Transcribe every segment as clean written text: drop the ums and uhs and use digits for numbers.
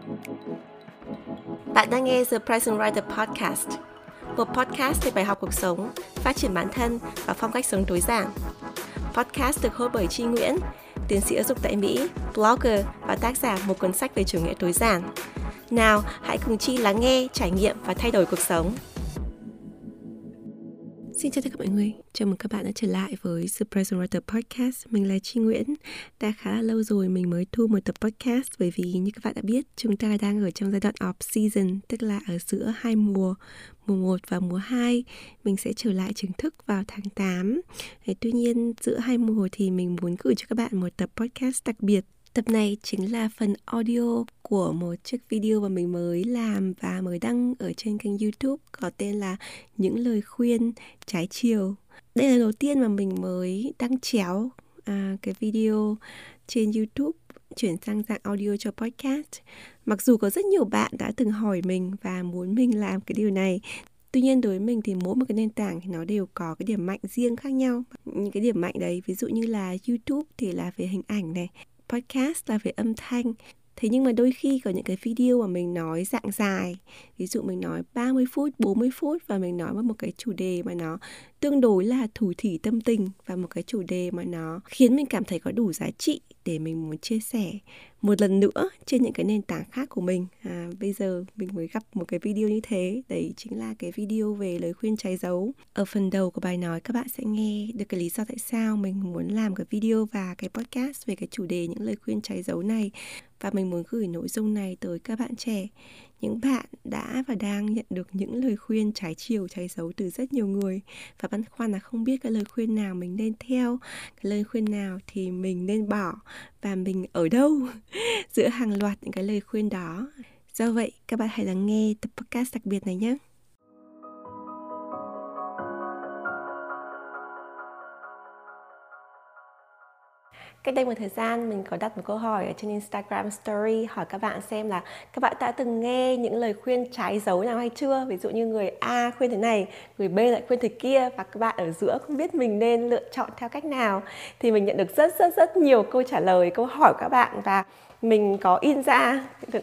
Bạn đang nghe The Present Writer Podcast, một podcast về bài học cuộc sống, phát triển bản thân và phong cách sống tối giản. Podcast được host bởi Chi Nguyễn, tiến sĩ giáo dục tại Mỹ, blogger và tác giả một cuốn sách về chủ nghĩa tối giản. Nào, hãy cùng Chi lắng nghe, trải nghiệm và thay đổi cuộc sống. Xin chào tất cả mọi người, chào mừng các bạn đã trở lại với The Present Writer Podcast. Mình là Chi Nguyễn. Đã khá là lâu rồi mình mới thu một tập podcast, bởi vì như các bạn đã biết, chúng ta đang ở trong giai đoạn off season, tức là ở giữa hai mùa 1 và mùa 2. Mình sẽ trở lại chính thức vào tháng 8. Tuy nhiên giữa hai mùa thì mình muốn gửi cho các bạn một tập podcast đặc biệt. Tập này chính là phần audio của một chiếc video mà mình mới làm và mới đăng ở trên kênh YouTube có tên là Những lời khuyên trái chiều. Đây là lần đầu tiên mà mình mới đăng chéo cái video trên YouTube chuyển sang dạng audio cho podcast. Mặc dù có rất nhiều bạn đã từng hỏi mình và muốn mình làm cái điều này, tuy nhiên đối với mình thì mỗi một cái nền tảng thì nó đều có cái điểm mạnh riêng khác nhau. Những cái điểm mạnh đấy, ví dụ như là YouTube thì là về hình ảnh này, podcast là về âm thanh. Thế nhưng mà đôi khi có những cái video mà mình nói dạng dài, ví dụ mình nói 30 phút, 40 phút và mình nói một cái chủ đề mà nó tương đối là thủ thỉ tâm tình và một cái chủ đề mà nó khiến mình cảm thấy có đủ giá trị để mình muốn chia sẻ một lần nữa trên những cái nền tảng khác của mình. Bây giờ mình mới gặp một cái video như thế. Đấy chính là cái video về lời khuyên trái dấu. Ở phần đầu của bài nói các bạn sẽ nghe được cái lý do tại sao mình muốn làm cái video và cái podcast về cái chủ đề những lời khuyên trái dấu này. Và mình muốn gửi nội dung này tới các bạn trẻ, những bạn đã và đang nhận được những lời khuyên trái chiều, trái dấu từ rất nhiều người và băn khoăn là không biết cái lời khuyên nào mình nên theo, cái lời khuyên nào thì mình nên bỏ và mình ở đâu giữa hàng loạt những cái lời khuyên đó. Do vậy, các bạn hãy lắng nghe tập podcast đặc biệt này nhé. Cách đây một thời gian mình có đặt một câu hỏi ở trên Instagram Story hỏi các bạn xem là các bạn đã từng nghe những lời khuyên trái dấu nào hay chưa. Ví dụ như người A khuyên thế này, người B lại khuyên thế kia và các bạn ở giữa không biết mình nên lựa chọn theo cách nào. Thì mình nhận được rất nhiều câu trả lời, câu hỏi của các bạn và mình có in ra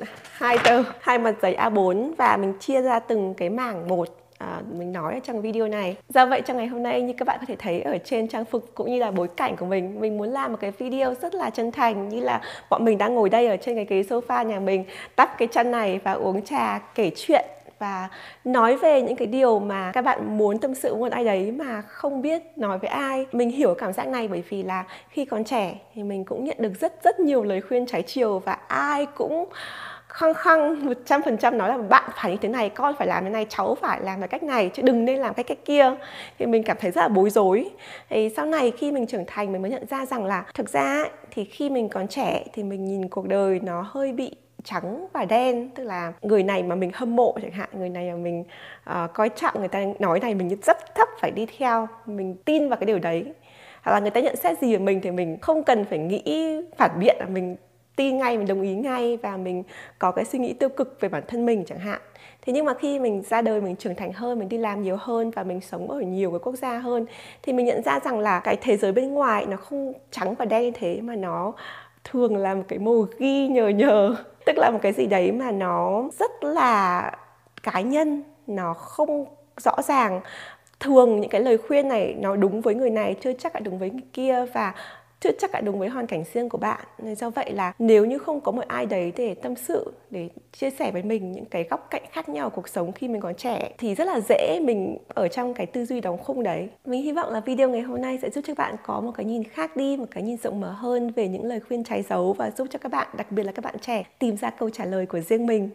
hai mặt giấy A4 và mình chia ra từng cái mảng một. Mình nói ở trong video này. Do vậy trong ngày hôm nay như các bạn có thể thấy ở trên trang phục cũng như là bối cảnh của mình muốn làm một cái video rất là chân thành, như là bọn mình đang ngồi đây ở trên cái ghế sofa nhà mình, đắp cái chăn này và uống trà, kể chuyện và nói về những cái điều mà các bạn muốn tâm sự với một ai đấy mà không biết nói với ai. Mình hiểu cảm giác này bởi vì là khi còn trẻ thì mình cũng nhận được rất nhiều lời khuyên trái chiều và ai cũng khăng 100% nói là bạn phải như thế này, con phải làm thế này, cháu phải làm cái cách này chứ đừng nên làm cái cách kia. Thì mình cảm thấy rất là bối rối. Thì sau này khi mình trưởng thành mình mới nhận ra rằng là thực ra thì khi mình còn trẻ thì mình nhìn cuộc đời nó hơi bị trắng và đen. Tức là người này mà mình hâm mộ chẳng hạn, người này mà mình coi trọng, người ta nói này mình rất thấp phải đi theo, mình tin vào cái điều đấy. Hoặc là người ta nhận xét gì về mình thì mình không cần phải nghĩ phản biện, là mình tin ngay, mình đồng ý ngay và mình có cái suy nghĩ tiêu cực về bản thân mình chẳng hạn. Thế nhưng mà khi mình ra đời, mình trưởng thành hơn, mình đi làm nhiều hơn và mình sống ở nhiều cái quốc gia hơn thì mình nhận ra rằng là cái thế giới bên ngoài nó không trắng và đen như thế, mà nó thường là một cái màu ghi nhờ, tức là một cái gì đấy mà nó rất là cá nhân, nó không rõ ràng. Thường những cái lời khuyên này nó đúng với người này chưa chắc là đúng với người kia và chưa chắc là đúng với hoàn cảnh riêng của bạn. Nên do vậy là nếu như không có một ai đấy để tâm sự, để chia sẻ với mình những cái góc cạnh khác nhau của cuộc sống khi mình còn trẻ thì rất là dễ mình ở trong cái tư duy đóng khung đấy. Mình hy vọng là video ngày hôm nay sẽ giúp cho các bạn có một cái nhìn khác đi, một cái nhìn rộng mở hơn về những lời khuyên trái dấu và giúp cho các bạn, đặc biệt là các bạn trẻ, tìm ra câu trả lời của riêng mình.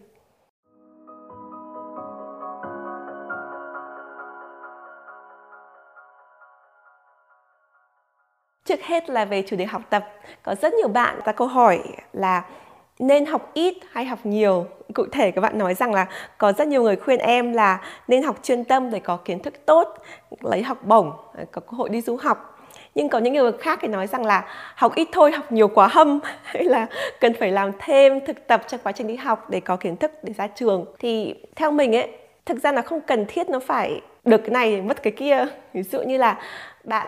Trước hết là về chủ đề học tập. Có rất nhiều bạn đặt câu hỏi là nên học ít hay học nhiều. Cụ thể các bạn nói rằng là có rất nhiều người khuyên em là nên học chuyên tâm để có kiến thức tốt, lấy học bổng, có cơ hội đi du học. Nhưng có những người khác thì nói rằng là học ít thôi, học nhiều quá hâm, hay là cần phải làm thêm thực tập trong quá trình đi học để có kiến thức để ra trường. Thì theo mình ấy, thực ra nó không cần thiết nó phải được cái này mất cái kia. Ví dụ như là bạn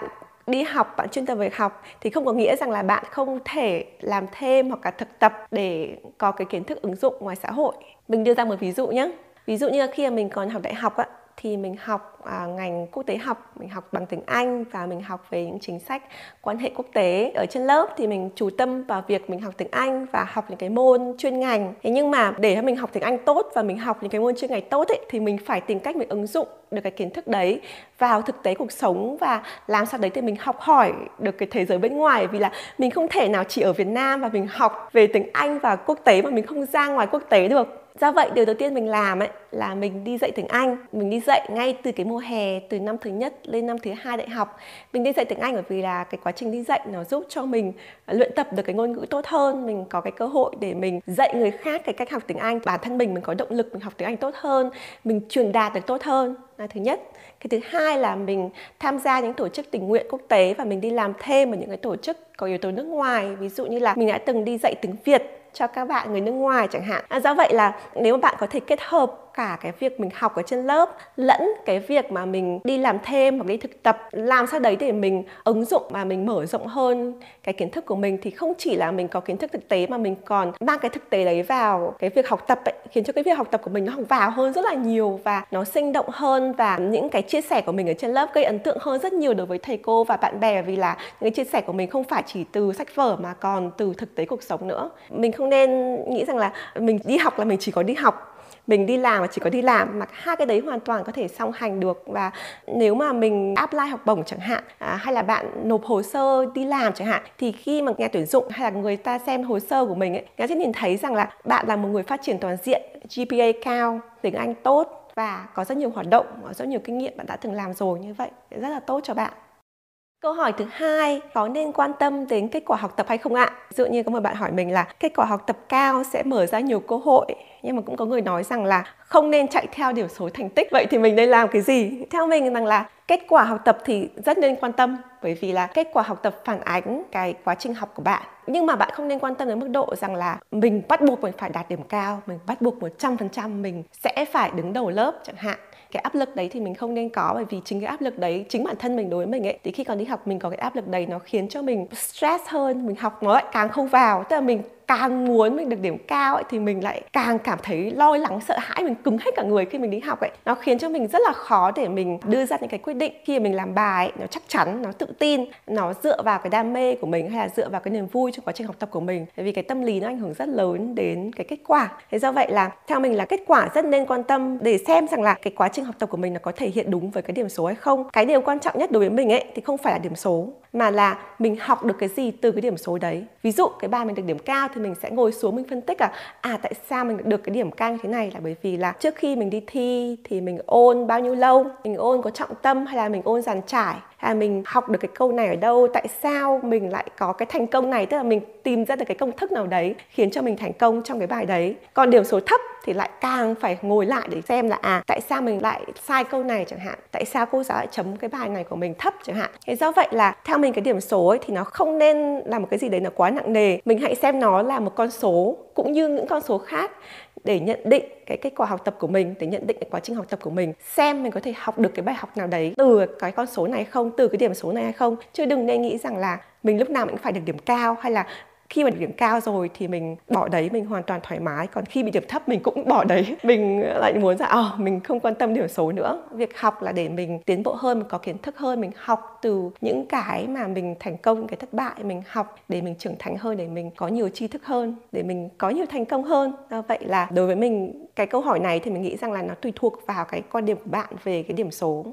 đi học, bạn chuyên tâm về học thì không có nghĩa rằng là bạn không thể làm thêm hoặc là thực tập để có cái kiến thức ứng dụng ngoài xã hội. Mình đưa ra một ví dụ nhé. Ví dụ như khi mà mình còn học đại học thì mình học ngành quốc tế học, mình học bằng tiếng Anh và mình học về những chính sách quan hệ quốc tế. Ở trên lớp thì mình chú tâm vào việc mình học tiếng Anh và học những cái môn chuyên ngành. Thế nhưng mà để mình học tiếng Anh tốt và mình học những cái môn chuyên ngành tốt thì mình phải tìm cách mình ứng dụng được cái kiến thức đấy vào thực tế cuộc sống và làm sao đấy thì mình học hỏi được cái thế giới bên ngoài. Vì là mình không thể nào chỉ ở Việt Nam và mình học về tiếng Anh và quốc tế mà mình không ra ngoài quốc tế được. Do vậy điều đầu tiên mình làm là mình đi dạy tiếng Anh. Mình đi dạy ngay từ cái mùa hè, từ năm thứ nhất lên năm thứ hai đại học. Mình đi dạy tiếng Anh bởi vì là cái quá trình đi dạy nó giúp cho mình luyện tập được cái ngôn ngữ tốt hơn. Mình có cái cơ hội để mình dạy người khác cái cách học tiếng Anh. Bản thân mình có động lực mình học tiếng Anh tốt hơn, mình truyền đạt được tốt hơn là thứ nhất. Cái thứ hai là mình tham gia những tổ chức tình nguyện quốc tế và mình đi làm thêm ở những cái tổ chức có yếu tố nước ngoài. Ví dụ như là mình đã từng đi dạy tiếng Việt cho các bạn người nước ngoài chẳng hạn. Do vậy là nếu mà bạn có thể kết hợp cả cái việc mình học ở trên lớp lẫn cái việc mà mình đi làm thêm hoặc đi thực tập, làm sao đấy để mình ứng dụng và mình mở rộng hơn cái kiến thức của mình, thì không chỉ là mình có kiến thức thực tế mà mình còn mang cái thực tế đấy vào cái việc học tập khiến cho cái việc học tập của mình nó học vào hơn rất là nhiều và nó sinh động hơn, và những cái chia sẻ của mình ở trên lớp gây ấn tượng hơn rất nhiều đối với thầy cô và bạn bè, vì là những cái chia sẻ của mình không phải chỉ từ sách vở mà còn từ thực tế cuộc sống nữa. Mình không nên nghĩ rằng là mình đi học là mình chỉ có đi học, mình đi làm mà chỉ có đi làm, mà hai cái đấy hoàn toàn có thể song hành được. Và nếu mà mình apply học bổng chẳng hạn, hay là bạn nộp hồ sơ đi làm chẳng hạn, thì khi mà nhà tuyển dụng hay là người ta xem hồ sơ của mình người ta sẽ nhìn thấy rằng là bạn là một người phát triển toàn diện, GPA cao, tiếng Anh tốt và có rất nhiều hoạt động, rất nhiều kinh nghiệm bạn đã từng làm rồi, như vậy rất là tốt cho bạn. Câu hỏi thứ hai, có nên quan tâm đến kết quả học tập hay không ạ? Ví dụ như có một bạn hỏi mình là kết quả học tập cao sẽ mở ra nhiều cơ hội, nhưng mà cũng có người nói rằng là không nên chạy theo điểm số thành tích. Vậy thì mình nên làm cái gì? Theo mình rằng là kết quả học tập thì rất nên quan tâm, bởi vì là kết quả học tập phản ánh cái quá trình học của bạn. Nhưng mà bạn không nên quan tâm đến mức độ rằng là mình bắt buộc mình phải đạt điểm cao, mình bắt buộc 100% mình sẽ phải đứng đầu lớp chẳng hạn. Cái áp lực đấy thì mình không nên có, bởi vì chính cái áp lực đấy, chính bản thân mình đối với mình thì khi còn đi học mình có cái áp lực đấy, nó khiến cho mình stress hơn, mình học nó lại càng không vào. Tức là mình càng muốn mình được điểm cao thì mình lại càng cảm thấy lo lắng, sợ hãi, mình cứng hết cả người khi mình đi học nó khiến cho mình rất là khó để mình đưa ra những cái quyết định. Khi mà mình làm bài nó chắc chắn, nó tự tin, nó dựa vào cái đam mê của mình hay là dựa vào cái niềm vui trong quá trình học tập của mình, bởi vì cái tâm lý nó ảnh hưởng rất lớn đến cái kết quả. Thế do vậy là theo mình là kết quả rất nên quan tâm để xem rằng là cái quá trình học tập của mình nó có thể hiện đúng với cái điểm số hay không. Cái điều quan trọng nhất đối với mình thì không phải là điểm số, mà là mình học được cái gì từ cái điểm số đấy. Ví dụ cái bài mình được điểm cao thì mình sẽ ngồi xuống mình phân tích tại sao mình được cái điểm cao như thế này, là bởi vì là trước khi mình đi thi thì mình ôn bao nhiêu lâu, mình ôn có trọng tâm hay là mình ôn dàn trải, hay là mình học được cái câu này ở đâu, tại sao mình lại có cái thành công này, tức là mình tìm ra được cái công thức nào đấy khiến cho mình thành công trong cái bài đấy. Còn điểm số thấp thì lại càng phải ngồi lại để xem là tại sao mình lại sai câu này chẳng hạn, tại sao cô giáo lại chấm cái bài này của mình thấp chẳng hạn. Thế do vậy là theo mình cái điểm số thì nó không nên là một cái gì đấy nó quá nặng nề. Mình hãy xem nó là một con số cũng như những con số khác để nhận định cái kết quả học tập của mình, để nhận định cái quá trình học tập của mình, xem mình có thể học được cái bài học nào đấy từ cái con số này hay không, từ cái điểm số này hay không. Chứ đừng nên nghĩ rằng là mình lúc nào mình cũng phải được điểm cao, hay là khi mà điểm cao rồi thì mình bỏ đấy, mình hoàn toàn thoải mái. Còn khi bị điểm thấp mình cũng bỏ đấy, mình lại muốn rằng mình không quan tâm điểm số nữa. Việc học là để mình tiến bộ hơn, mình có kiến thức hơn, mình học từ những cái mà mình thành công, cái thất bại, mình học để mình trưởng thành hơn, để mình có nhiều tri thức hơn, để mình có nhiều thành công hơn. Vậy là đối với mình cái câu hỏi này thì mình nghĩ rằng là nó tùy thuộc vào cái quan điểm của bạn về cái điểm số.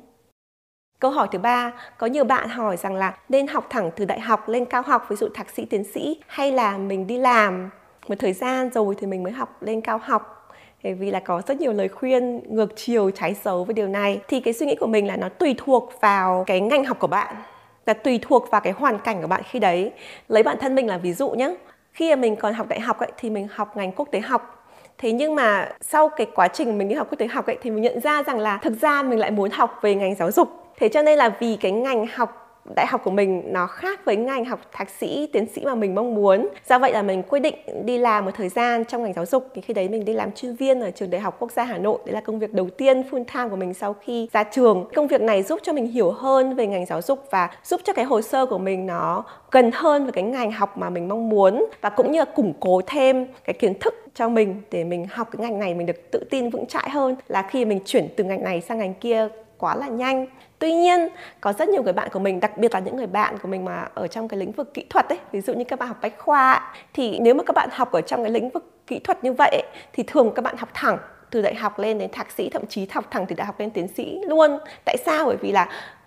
Câu hỏi thứ ba, có nhiều bạn hỏi rằng là nên học thẳng từ đại học lên cao học, ví dụ thạc sĩ, tiến sĩ, hay là mình đi làm một thời gian rồi thì mình mới học lên cao học. Vì là có rất nhiều lời khuyên ngược chiều, trái dấu với điều này. Thì cái suy nghĩ của mình là nó tùy thuộc vào cái ngành học của bạn, là tùy thuộc vào cái hoàn cảnh của bạn khi đấy. Lấy bản thân mình là ví dụ nhé. Khi mà mình còn học đại học thì mình học ngành quốc tế học. Thế nhưng mà sau cái quá trình mình đi học quốc tế học thì mình nhận ra rằng là thực ra mình lại muốn học về ngành giáo dục. Thế cho nên là vì cái ngành học đại học của mình nó khác với ngành học thạc sĩ, tiến sĩ mà mình mong muốn. Do vậy là mình quyết định đi làm một thời gian trong ngành giáo dục. Thì khi đấy mình đi làm chuyên viên ở trường Đại học Quốc gia Hà Nội. Đấy là công việc đầu tiên full time của mình sau khi ra trường. Công việc này giúp cho mình hiểu hơn về ngành giáo dục và giúp cho cái hồ sơ của mình nó gần hơn với cái ngành học mà mình mong muốn, và cũng như là củng cố thêm cái kiến thức cho mình để mình học cái ngành này mình được tự tin vững chãi hơn là khi mình chuyển từ ngành này sang ngành kia quá là nhanh. Tuy nhiên, có rất nhiều người bạn của mình, đặc biệt là những người bạn của mình mà ở trong cái lĩnh vực kỹ thuật ấy, ví dụ như các bạn học bách khoa ấy, thì nếu mà các bạn học ở trong cái lĩnh vực kỹ thuật như vậy ấy, thì thường các bạn học thẳng từ đại học lên đến thạc sĩ, thậm chí học thẳng từ đại học lên tiến sĩ luôn. Tại sao? Bởi vì là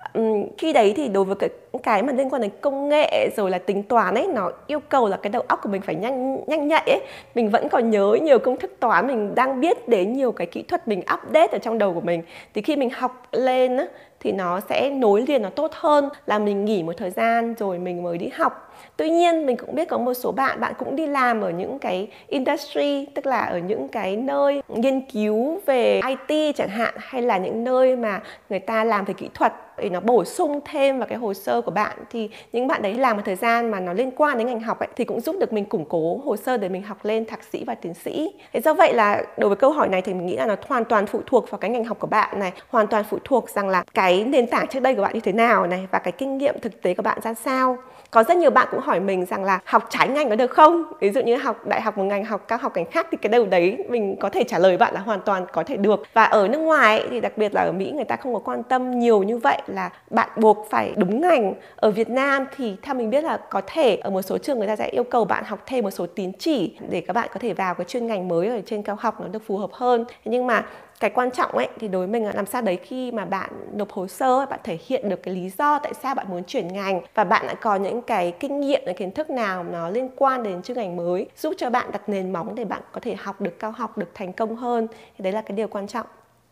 khi đấy thì đối với cái mà liên quan đến công nghệ rồi là tính toán ấy, nó yêu cầu là cái đầu óc của mình phải nhanh nhạy ấy. Mình vẫn còn nhớ nhiều công thức toán, mình đang biết đến nhiều cái kỹ thuật mình update ở trong đầu của mình. Thì khi mình học lên á, thì nó sẽ nối liền nó tốt hơn là mình nghỉ một thời gian rồi mình mới đi học. Tuy nhiên mình cũng biết có một số bạn cũng đi làm ở những cái industry, tức là ở những cái nơi nghiên cứu về IT chẳng hạn, hay là những nơi mà người ta làm về kỹ thuật để nó bổ sung thêm vào cái hồ sơ của bạn. Thì những bạn đấy làm một thời gian mà nó liên quan đến ngành học ấy, thì cũng giúp được mình củng cố hồ sơ để mình học lên thạc sĩ và tiến sĩ. Thế do vậy là đối với câu hỏi này thì mình nghĩ là nó hoàn toàn phụ thuộc vào cái ngành học của bạn này, hoàn toàn phụ thuộc rằng là cái nền tảng trước đây của bạn như thế nào này, và cái kinh nghiệm thực tế của bạn ra sao. Có rất nhiều bạn cũng hỏi mình rằng là học trái ngành có được không? Ví dụ như học đại học một ngành, học cao học ngành khác, thì cái điều đấy mình có thể trả lời bạn là hoàn toàn có thể được. Và ở nước ngoài ấy, thì đặc biệt là ở Mỹ, người ta không có quan tâm nhiều như vậy là bạn buộc phải đúng ngành. Ở Việt Nam thì theo mình biết là có thể ở một số trường người ta sẽ yêu cầu bạn học thêm một số tín chỉ để các bạn có thể vào cái chuyên ngành mới ở trên cao học nó được phù hợp hơn. Nhưng mà cái quan trọng ấy thì đối với mình là làm sao đấy khi mà bạn nộp hồ sơ, bạn thể hiện được cái lý do tại sao bạn muốn chuyển ngành, và bạn đã có những cái kinh nghiệm, cái kiến thức nào nó liên quan đến chuyên ngành mới, giúp cho bạn đặt nền móng để bạn có thể học được cao học, được thành công hơn. Thì đấy là cái điều quan trọng.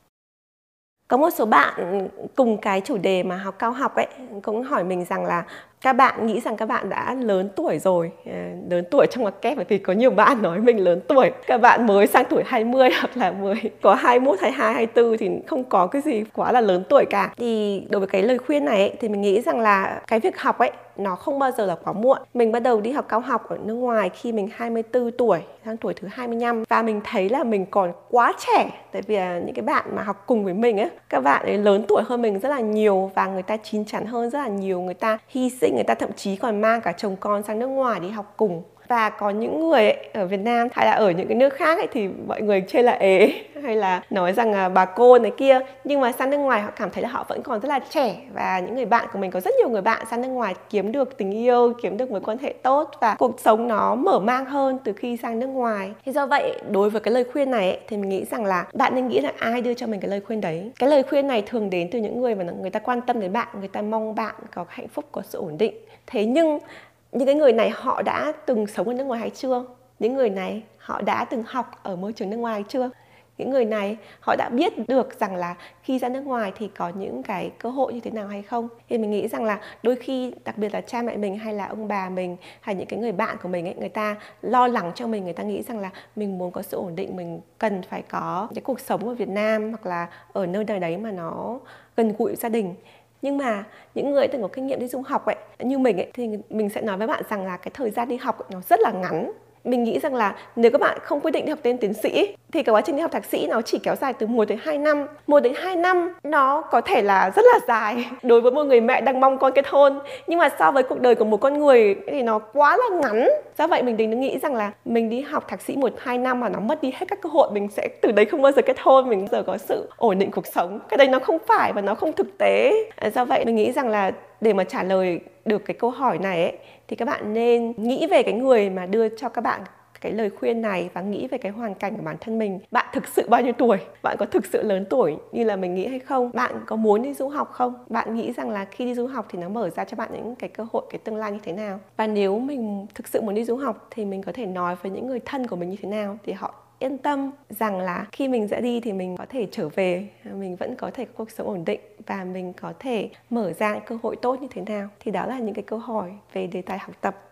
Có một số bạn cùng cái chủ đề mà học cao học ấy cũng hỏi mình rằng là các bạn nghĩ rằng các bạn đã lớn tuổi rồi, lớn tuổi trong ngoặc kép, bởi vì có nhiều bạn nói mình lớn tuổi, các bạn mới sang tuổi 20 hoặc là mới có 21, 22, 24 thì không có cái gì quá là lớn tuổi cả. Thì đối với cái lời khuyên này ấy, thì mình nghĩ rằng là cái việc học ấy nó không bao giờ là quá muộn. Mình bắt đầu đi học cao học ở nước ngoài khi mình 24 tuổi, sang tuổi thứ 25, và mình thấy là mình còn quá trẻ. Tại vì những cái bạn mà học cùng với mình ấy, các bạn ấy lớn tuổi hơn mình rất là nhiều và người ta chín chắn hơn rất là nhiều, người ta hy sinh, người ta thậm chí còn mang cả chồng con sang nước ngoài đi học cùng. Và có những người ấy, ở Việt Nam hay là ở những cái nước khác ấy, thì mọi người chê là ế hay là nói rằng bà cô này kia, nhưng mà sang nước ngoài họ cảm thấy là họ vẫn còn rất là trẻ. Và những người bạn của mình, có rất nhiều người bạn sang nước ngoài kiếm được tình yêu, kiếm được mối quan hệ tốt và cuộc sống nó mở mang hơn từ khi sang nước ngoài. Thì do vậy đối với cái lời khuyên này ấy, thì mình nghĩ rằng là bạn nên nghĩ là ai đưa cho mình cái lời khuyên đấy. Cái lời khuyên này thường đến từ những người mà người ta quan tâm đến bạn, người ta mong bạn có hạnh phúc, có sự ổn định. Thế nhưng những cái người này họ đã từng sống ở nước ngoài hay chưa? Những người này họ đã từng học ở môi trường nước ngoài hay chưa? Những người này họ đã biết được rằng là khi ra nước ngoài thì có những cái cơ hội như thế nào hay không? Thì mình nghĩ rằng là đôi khi, đặc biệt là cha mẹ mình hay là ông bà mình hay những cái người bạn của mình ấy, người ta lo lắng cho mình, người ta nghĩ rằng là mình muốn có sự ổn định, mình cần phải có cái cuộc sống ở Việt Nam hoặc là ở nơi nào đấy mà nó gần gũi gia đình. Nhưng mà những người từng có kinh nghiệm đi du học ấy, như mình ấy, thì mình sẽ nói với bạn rằng là cái thời gian đi học ấy, nó rất là ngắn. Mình nghĩ rằng là nếu các bạn không quyết định đi học lên tiến sĩ thì cái quá trình đi học thạc sĩ nó chỉ kéo dài từ 1 đến 2 năm. 1 đến 2 năm nó có thể là rất là dài đối với một người mẹ đang mong con kết hôn, nhưng mà so với cuộc đời của một con người thì nó quá là ngắn. Do vậy mình đừng nghĩ rằng là mình đi học thạc sĩ 1-2 năm mà nó mất đi hết các cơ hội, mình sẽ từ đấy không bao giờ kết hôn, mình bao giờ có sự ổn định cuộc sống. Cái đấy nó không phải và nó không thực tế. Do vậy mình nghĩ rằng là để mà trả lời được cái câu hỏi này ấy, thì các bạn nên nghĩ về cái người mà đưa cho các bạn cái lời khuyên này và nghĩ về cái hoàn cảnh của bản thân mình. Bạn thực sự bao nhiêu tuổi? Bạn có thực sự lớn tuổi như là mình nghĩ hay không? Bạn có muốn đi du học không? Bạn nghĩ rằng là khi đi du học thì nó mở ra cho bạn những cái cơ hội, cái tương lai như thế nào? Và nếu mình thực sự muốn đi du học thì mình có thể nói với những người thân của mình như thế nào thì họ yên tâm rằng là khi mình sẽ đi thì mình có thể trở về, mình vẫn có thể có cuộc sống ổn định và mình có thể mở ra những cơ hội tốt như thế nào. Thì đó là những cái câu hỏi về đề tài học tập.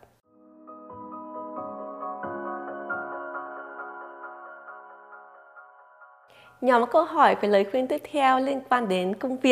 Nhóm câu hỏi về lời khuyên tiếp theo liên quan đến công việc.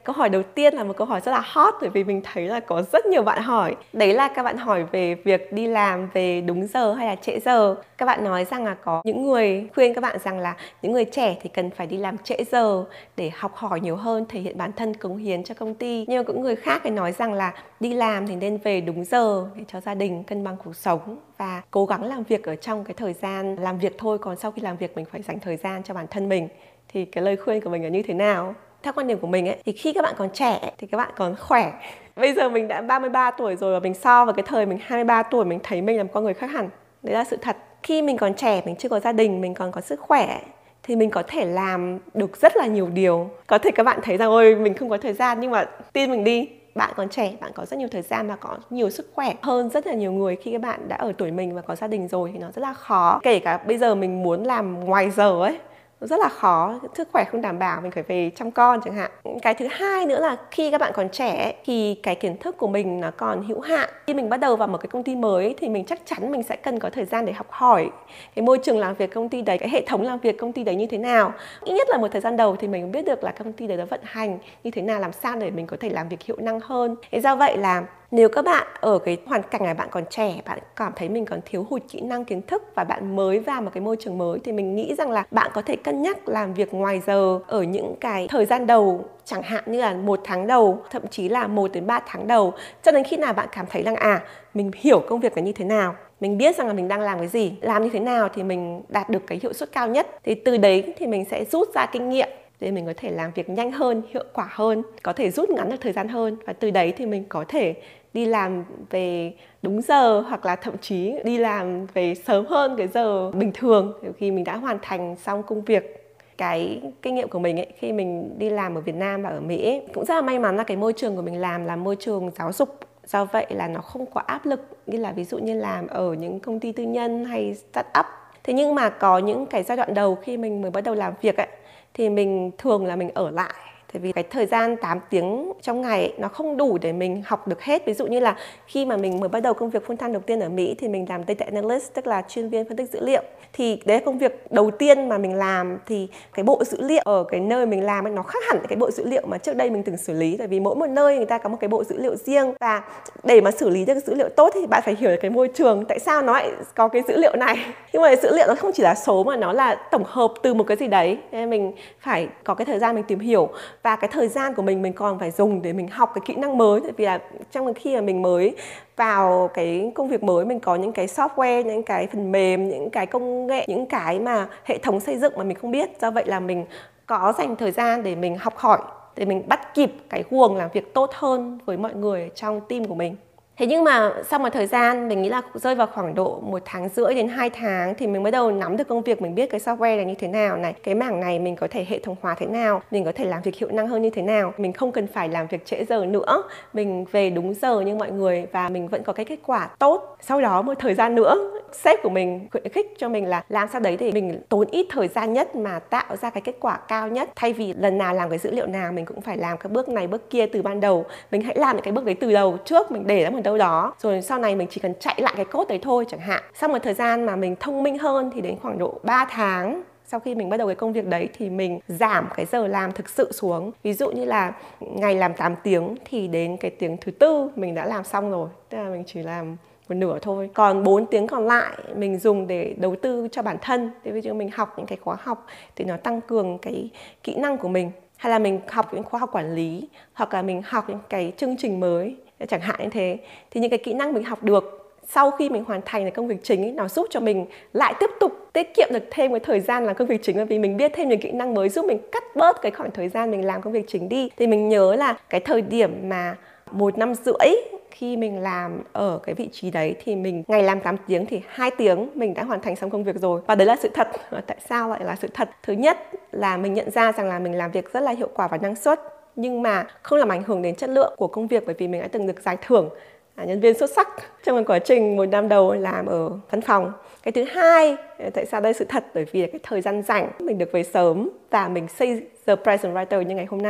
Câu hỏi đầu tiên là một câu hỏi rất là hot, bởi vì mình thấy là có rất nhiều bạn hỏi. Đấy là các bạn hỏi về việc đi làm về đúng giờ hay là trễ giờ. Các bạn nói rằng là có những người khuyên các bạn rằng là những người trẻ thì cần phải đi làm trễ giờ để học hỏi nhiều hơn, thể hiện bản thân, cống hiến cho công ty. Nhưng cũng người khác thì nói rằng là đi làm thì nên về đúng giờ để cho gia đình cân bằng cuộc sống và cố gắng làm việc ở trong cái thời gian làm việc thôi, còn sau khi làm việc mình phải dành thời gian cho bản thân mình. Thì cái lời khuyên của mình là như thế nào? Theo quan điểm của mình ấy, thì khi các bạn còn trẻ thì các bạn còn khỏe. Bây giờ mình đã 33 tuổi rồi và mình so với cái thời mình 23 tuổi mình thấy mình là một con người khác hẳn. Đấy là sự thật. Khi mình còn trẻ, mình chưa có gia đình, mình còn có sức khỏe thì mình có thể làm được rất là nhiều điều. Có thể các bạn thấy rằng ôi mình không có thời gian, nhưng mà tin mình đi, bạn còn trẻ, bạn có rất nhiều thời gian và có nhiều sức khỏe hơn rất là nhiều người khi các bạn đã ở tuổi mình và có gia đình rồi thì nó rất là khó. Kể cả bây giờ mình muốn làm ngoài giờ ấy, rất là khó, sức khỏe không đảm bảo, mình phải về chăm con chẳng hạn. Cái thứ hai nữa là khi các bạn còn trẻ thì cái kiến thức của mình nó còn hữu hạn. Khi mình bắt đầu vào một cái công ty mới thì mình chắc chắn mình sẽ cần có thời gian để học hỏi cái môi trường làm việc công ty đấy, cái hệ thống làm việc công ty đấy như thế nào. Ít nhất là một thời gian đầu thì mình biết được là công ty đấy nó vận hành như thế nào, làm sao để mình có thể làm việc hiệu năng hơn. Thế do vậy là nếu các bạn ở cái hoàn cảnh này, bạn còn trẻ, bạn cảm thấy mình còn thiếu hụt kỹ năng, kiến thức và bạn mới vào một cái môi trường mới thì mình nghĩ rằng là bạn có thể cân nhắc làm việc ngoài giờ ở những cái thời gian đầu, chẳng hạn như là 1 tháng đầu, thậm chí là 1 đến 3 tháng đầu, cho đến khi nào bạn cảm thấy rằng mình hiểu công việc là như thế nào, mình biết rằng là mình đang làm cái gì, làm như thế nào thì mình đạt được cái hiệu suất cao nhất. Thì từ đấy thì mình sẽ rút ra kinh nghiệm để mình có thể làm việc nhanh hơn, hiệu quả hơn, có thể rút ngắn được thời gian hơn. Và từ đấy thì mình có thể đi làm về đúng giờ hoặc là thậm chí đi làm về sớm hơn cái giờ bình thường khi mình đã hoàn thành xong công việc. Cái kinh nghiệm của mình ấy, khi mình đi làm ở Việt Nam và ở Mỹ ấy, cũng rất là may mắn là cái môi trường của mình làm là môi trường giáo dục. Do vậy là nó không quá áp lực như là ví dụ như làm ở những công ty tư nhân hay start-up. Thế nhưng mà có những cái giai đoạn đầu khi mình mới bắt đầu làm việc ấy, thì mình thường là mình ở lại. Tại vì cái thời gian 8 tiếng trong ngày ấy, nó không đủ để mình học được hết. Ví dụ như là khi mà mình mới bắt đầu công việc full time đầu tiên ở Mỹ thì mình làm data analyst, tức là chuyên viên phân tích dữ liệu. Thì đấy là công việc đầu tiên mà mình làm, thì cái bộ dữ liệu ở cái nơi mình làm ấy, nó khác hẳn cái bộ dữ liệu mà trước đây mình từng xử lý. Tại vì mỗi một nơi người ta có một cái bộ dữ liệu riêng, và để mà xử lý được dữ liệu tốt thì bạn phải hiểu được cái môi trường, tại sao nó lại có cái dữ liệu này. Nhưng mà dữ liệu nó không chỉ là số mà nó là tổng hợp từ một cái gì đấy, nên mình phải có cái thời gian mình tìm hiểu. Và cái thời gian của mình còn phải dùng để mình học cái kỹ năng mới. Tại vì là trong khi mà mình mới vào cái công việc mới, mình có những cái software, những cái phần mềm, những cái công nghệ, những cái mà hệ thống xây dựng mà mình không biết. Do vậy là mình có dành thời gian để mình học hỏi, để mình bắt kịp cái guồng làm việc tốt hơn với mọi người trong team của mình. Thế nhưng mà sau một thời gian, mình nghĩ là rơi vào khoảng độ 1 tháng rưỡi đến 2 tháng thì mình bắt đầu nắm được công việc, mình biết cái software này như thế nào này, cái mảng này mình có thể hệ thống hóa thế nào, mình có thể làm việc hiệu năng hơn như thế nào, mình không cần phải làm việc trễ giờ nữa, mình về đúng giờ như mọi người và mình vẫn có cái kết quả tốt. Sau đó một thời gian nữa, sếp của mình khuyến khích cho mình là làm sao đấy để mình tốn ít thời gian nhất mà tạo ra cái kết quả cao nhất. Thay vì lần nào làm cái dữ liệu nào mình cũng phải làm các bước này bước kia từ ban đầu, mình hãy làm những cái bước đấy từ đầu trước, mình để nó một đâu đó, rồi sau này mình chỉ cần chạy lại cái code đấy thôi chẳng hạn. Sau một thời gian mà mình thông minh hơn thì đến khoảng độ 3 tháng sau khi mình bắt đầu cái công việc đấy thì mình giảm cái giờ làm thực sự xuống. Ví dụ như là ngày làm 8 tiếng thì đến cái tiếng thứ 4 mình đã làm xong rồi, tức là mình chỉ làm một nửa thôi. Còn 4 tiếng còn lại mình dùng để đầu tư cho bản thân. Thế ví dụ mình học những cái khóa học thì nó tăng cường cái kỹ năng của mình, hay là mình học những khóa học quản lý, hoặc là mình học những cái chương trình mới chẳng hạn như thế. Thì những cái kỹ năng mình học được sau khi mình hoàn thành cái công việc chính ấy, nó giúp cho mình lại tiếp tục tiết kiệm được thêm cái thời gian làm công việc chính, bởi vì mình biết thêm những kỹ năng mới giúp mình cắt bớt cái khoảng thời gian mình làm công việc chính đi. Thì mình nhớ là cái thời điểm mà 1 năm rưỡi khi mình làm ở cái vị trí đấy thì mình ngày làm 8 tiếng thì 2 tiếng mình đã hoàn thành xong công việc rồi. Và đấy là sự thật. Tại sao lại là sự thật? Thứ nhất là mình nhận ra rằng là mình làm việc rất là hiệu quả và năng suất, nhưng mà không làm ảnh hưởng đến chất lượng của công việc, bởi vì mình đã từng được giải thưởng nhân viên xuất sắc trong quá trình 1 năm đầu làm ở văn phòng. Cái thứ hai, tại sao đây sự thật? Bởi vì cái thời gian rảnh mình được về sớm và mình xây the present writer như ngày hôm nay.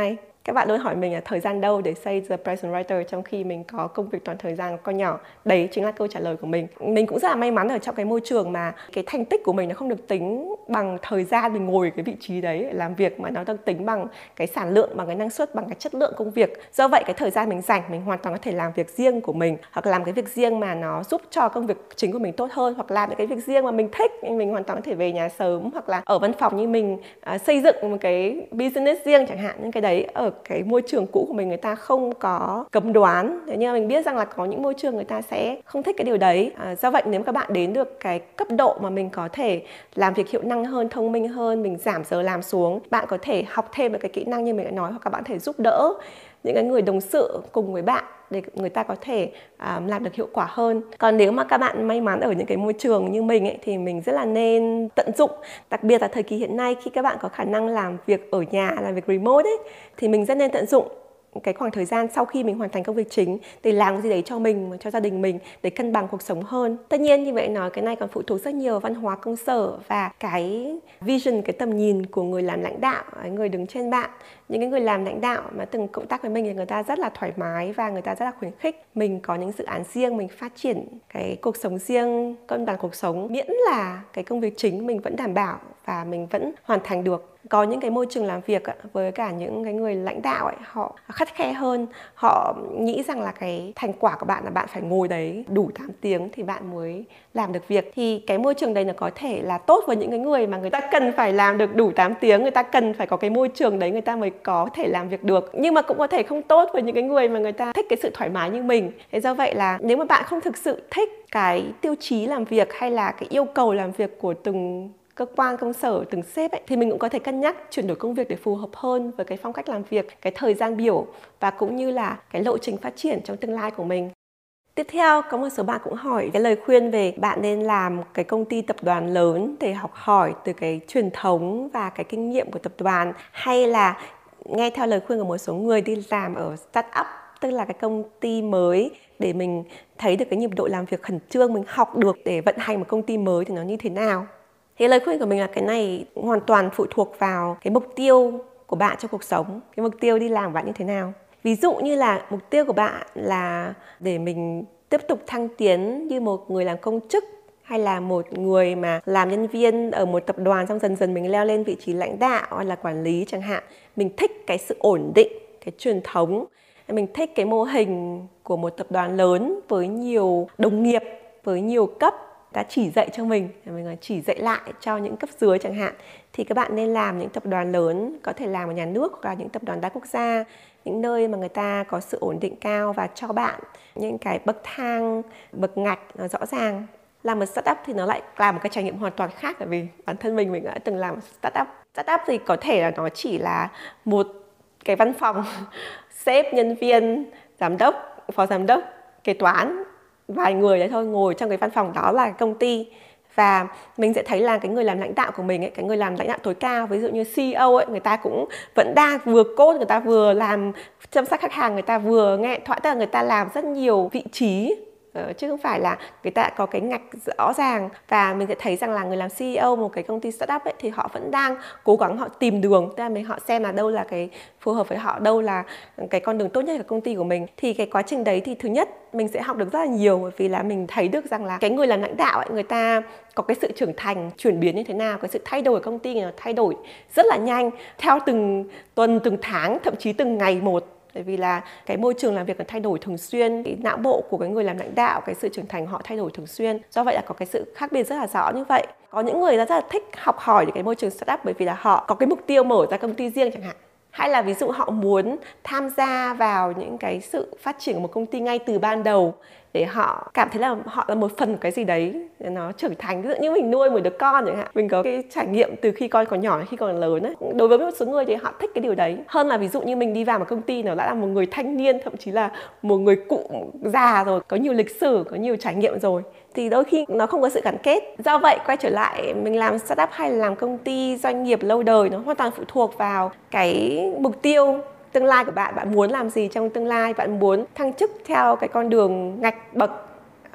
Các bạn luôn hỏi mình là thời gian đâu để xây The Present Writer trong khi mình có công việc toàn thời gian con nhỏ. Đấy chính là câu trả lời của mình. Mình cũng rất là may mắn ở trong cái môi trường mà cái thành tích của mình nó không được tính bằng thời gian mình ngồi cái vị trí đấy để làm việc, mà nó được tính bằng cái sản lượng, bằng cái năng suất, bằng cái chất lượng công việc. Do vậy cái thời gian mình rảnh mình hoàn toàn có thể làm việc riêng của mình, hoặc làm cái việc riêng mà nó giúp cho công việc chính của mình tốt hơn, hoặc làm những cái việc riêng mà mình thích. Mình hoàn toàn có thể về nhà sớm, hoặc là ở văn phòng như mình xây dựng một cái business riêng chẳng hạn. Nhưng cái đấy ở cái môi trường cũ của mình người ta không có cấm đoán. Thế nhưng mà mình biết rằng là có những môi trường người ta sẽ không thích cái điều đấy. Do vậy nếu các bạn đến được cái cấp độ mà mình có thể làm việc hiệu năng hơn, thông minh hơn, mình giảm giờ làm xuống, bạn có thể học thêm được cái kỹ năng như mình đã nói, hoặc các bạn có thể giúp đỡ những cái người đồng sự cùng với bạn để người ta có thể làm được hiệu quả hơn. Còn nếu mà các bạn may mắn ở những cái môi trường như mình ấy, thì mình rất là nên tận dụng, đặc biệt là thời kỳ hiện nay khi các bạn có khả năng làm việc ở nhà, làm việc remote ấy, thì mình rất nên tận dụng cái khoảng thời gian sau khi mình hoàn thành công việc chính để làm cái gì đấy cho mình, cho gia đình mình, để cân bằng cuộc sống hơn. Tất nhiên như vậy nói, cái này còn phụ thuộc rất nhiều vào văn hóa công sở và cái vision, cái tầm nhìn của người làm lãnh đạo, người đứng trên bạn. Những cái người làm lãnh đạo mà từng cộng tác với mình thì người ta rất là thoải mái và người ta rất là khuyến khích mình có những dự án riêng, mình phát triển cái cuộc sống riêng, cân bằng cuộc sống, miễn là cái công việc chính mình vẫn đảm bảo và mình vẫn hoàn thành được. Có những cái môi trường làm việc với cả những cái người lãnh đạo ấy, họ khắt khe hơn, họ nghĩ rằng là cái thành quả của bạn là bạn phải ngồi đấy đủ 8 tiếng thì bạn mới làm được việc. Thì cái môi trường đấy nó có thể là tốt với những cái người mà người ta cần phải làm được đủ 8 tiếng, người ta cần phải có cái môi trường đấy người ta mới có thể làm việc được. Nhưng mà cũng có thể không tốt với những cái người mà người ta thích cái sự thoải mái như mình. Thế do vậy là nếu mà bạn không thực sự thích cái tiêu chí làm việc hay là cái yêu cầu làm việc của từng cơ quan công sở, từng sếp ấy, thì mình cũng có thể cân nhắc chuyển đổi công việc để phù hợp hơn với cái phong cách làm việc, cái thời gian biểu và cũng như là cái lộ trình phát triển trong tương lai của mình. Tiếp theo, có một số bạn cũng hỏi cái lời khuyên về bạn nên làm cái công ty tập đoàn lớn để học hỏi từ cái truyền thống và cái kinh nghiệm của tập đoàn, hay là nghe theo lời khuyên của một số người đi làm ở startup, tức là cái công ty mới, để mình thấy được cái nhịp độ làm việc khẩn trương, mình học được để vận hành một công ty mới thì nó như thế nào. Thì lời khuyên của mình là cái này hoàn toàn phụ thuộc vào cái mục tiêu của bạn trong cuộc sống, cái mục tiêu đi làm của bạn như thế nào. Ví dụ như là mục tiêu của bạn là để mình tiếp tục thăng tiến như một người làm công chức, hay là một người mà làm nhân viên ở một tập đoàn xong dần dần mình leo lên vị trí lãnh đạo hay là quản lý chẳng hạn. Mình thích cái sự ổn định, cái truyền thống. Mình thích cái mô hình của một tập đoàn lớn với nhiều đồng nghiệp, với nhiều cấp đã chỉ dạy cho mình chỉ dạy lại cho những cấp dưới chẳng hạn. Thì các bạn nên làm những tập đoàn lớn, có thể làm ở nhà nước hoặc là những tập đoàn đa quốc gia, những nơi mà người ta có sự ổn định cao và cho bạn những cái bậc thang, bậc ngạch nó rõ ràng. Làm một startup thì nó lại là một cái trải nghiệm hoàn toàn khác, bởi vì bản thân mình đã từng làm startup. Startup thì có thể là nó chỉ là một cái văn phòng sếp, nhân viên, giám đốc, phó giám đốc, kế toán, vài người đấy thôi, ngồi trong cái văn phòng đó là công ty. Và mình sẽ thấy là cái người làm lãnh đạo của mình ấy, cái người làm lãnh đạo tối cao, ví dụ như CEO ấy, người ta cũng vẫn đang vừa code, người ta vừa làm chăm sóc khách hàng, người ta vừa nghe điện thoại, tức là người ta làm rất nhiều vị trí, chứ không phải là người ta có cái ngạch rõ ràng. Và mình sẽ thấy rằng là người làm CEO một cái công ty startup ấy, thì họ vẫn đang cố gắng họ tìm đường, tức là họ xem là đâu là cái phù hợp với họ, đâu là cái con đường tốt nhất của công ty của mình. Thì cái quá trình đấy thì thứ nhất mình sẽ học được rất là nhiều, bởi vì là mình thấy được rằng là cái người làm lãnh đạo ấy, người ta có cái sự trưởng thành, chuyển biến như thế nào, cái sự thay đổi của công ty nó thay đổi rất là nhanh theo từng tuần, từng tháng, thậm chí từng ngày một. Bởi vì là cái môi trường làm việc nó thay đổi thường xuyên, cái não bộ của cái người làm lãnh đạo, cái sự trưởng thành họ thay đổi thường xuyên. Do vậy là có cái sự khác biệt rất là rõ như vậy. Có những người rất là thích học hỏi cái môi trường startup bởi vì là họ có cái mục tiêu mở ra công ty riêng chẳng hạn. Hay là ví dụ họ muốn tham gia vào những cái sự phát triển của một công ty ngay từ ban đầu, để họ cảm thấy là họ là một phần của cái gì đấy, nó trưởng thành. Ví dụ như mình nuôi một đứa con chẳng hạn, mình có cái trải nghiệm từ khi con còn nhỏ đến khi còn lớn ấy. Đối với một số người thì họ thích cái điều đấy hơn là ví dụ như mình đi vào một công ty nó đã là một người thanh niên, thậm chí là một người cụ già rồi, có nhiều lịch sử, có nhiều trải nghiệm rồi, thì đôi khi nó không có sự gắn kết. Do vậy quay trở lại, mình làm startup hay là làm công ty doanh nghiệp lâu đời, nó hoàn toàn phụ thuộc vào cái mục tiêu tương lai của bạn. Bạn muốn làm gì trong tương lai? Bạn muốn thăng chức theo cái con đường ngạch bậc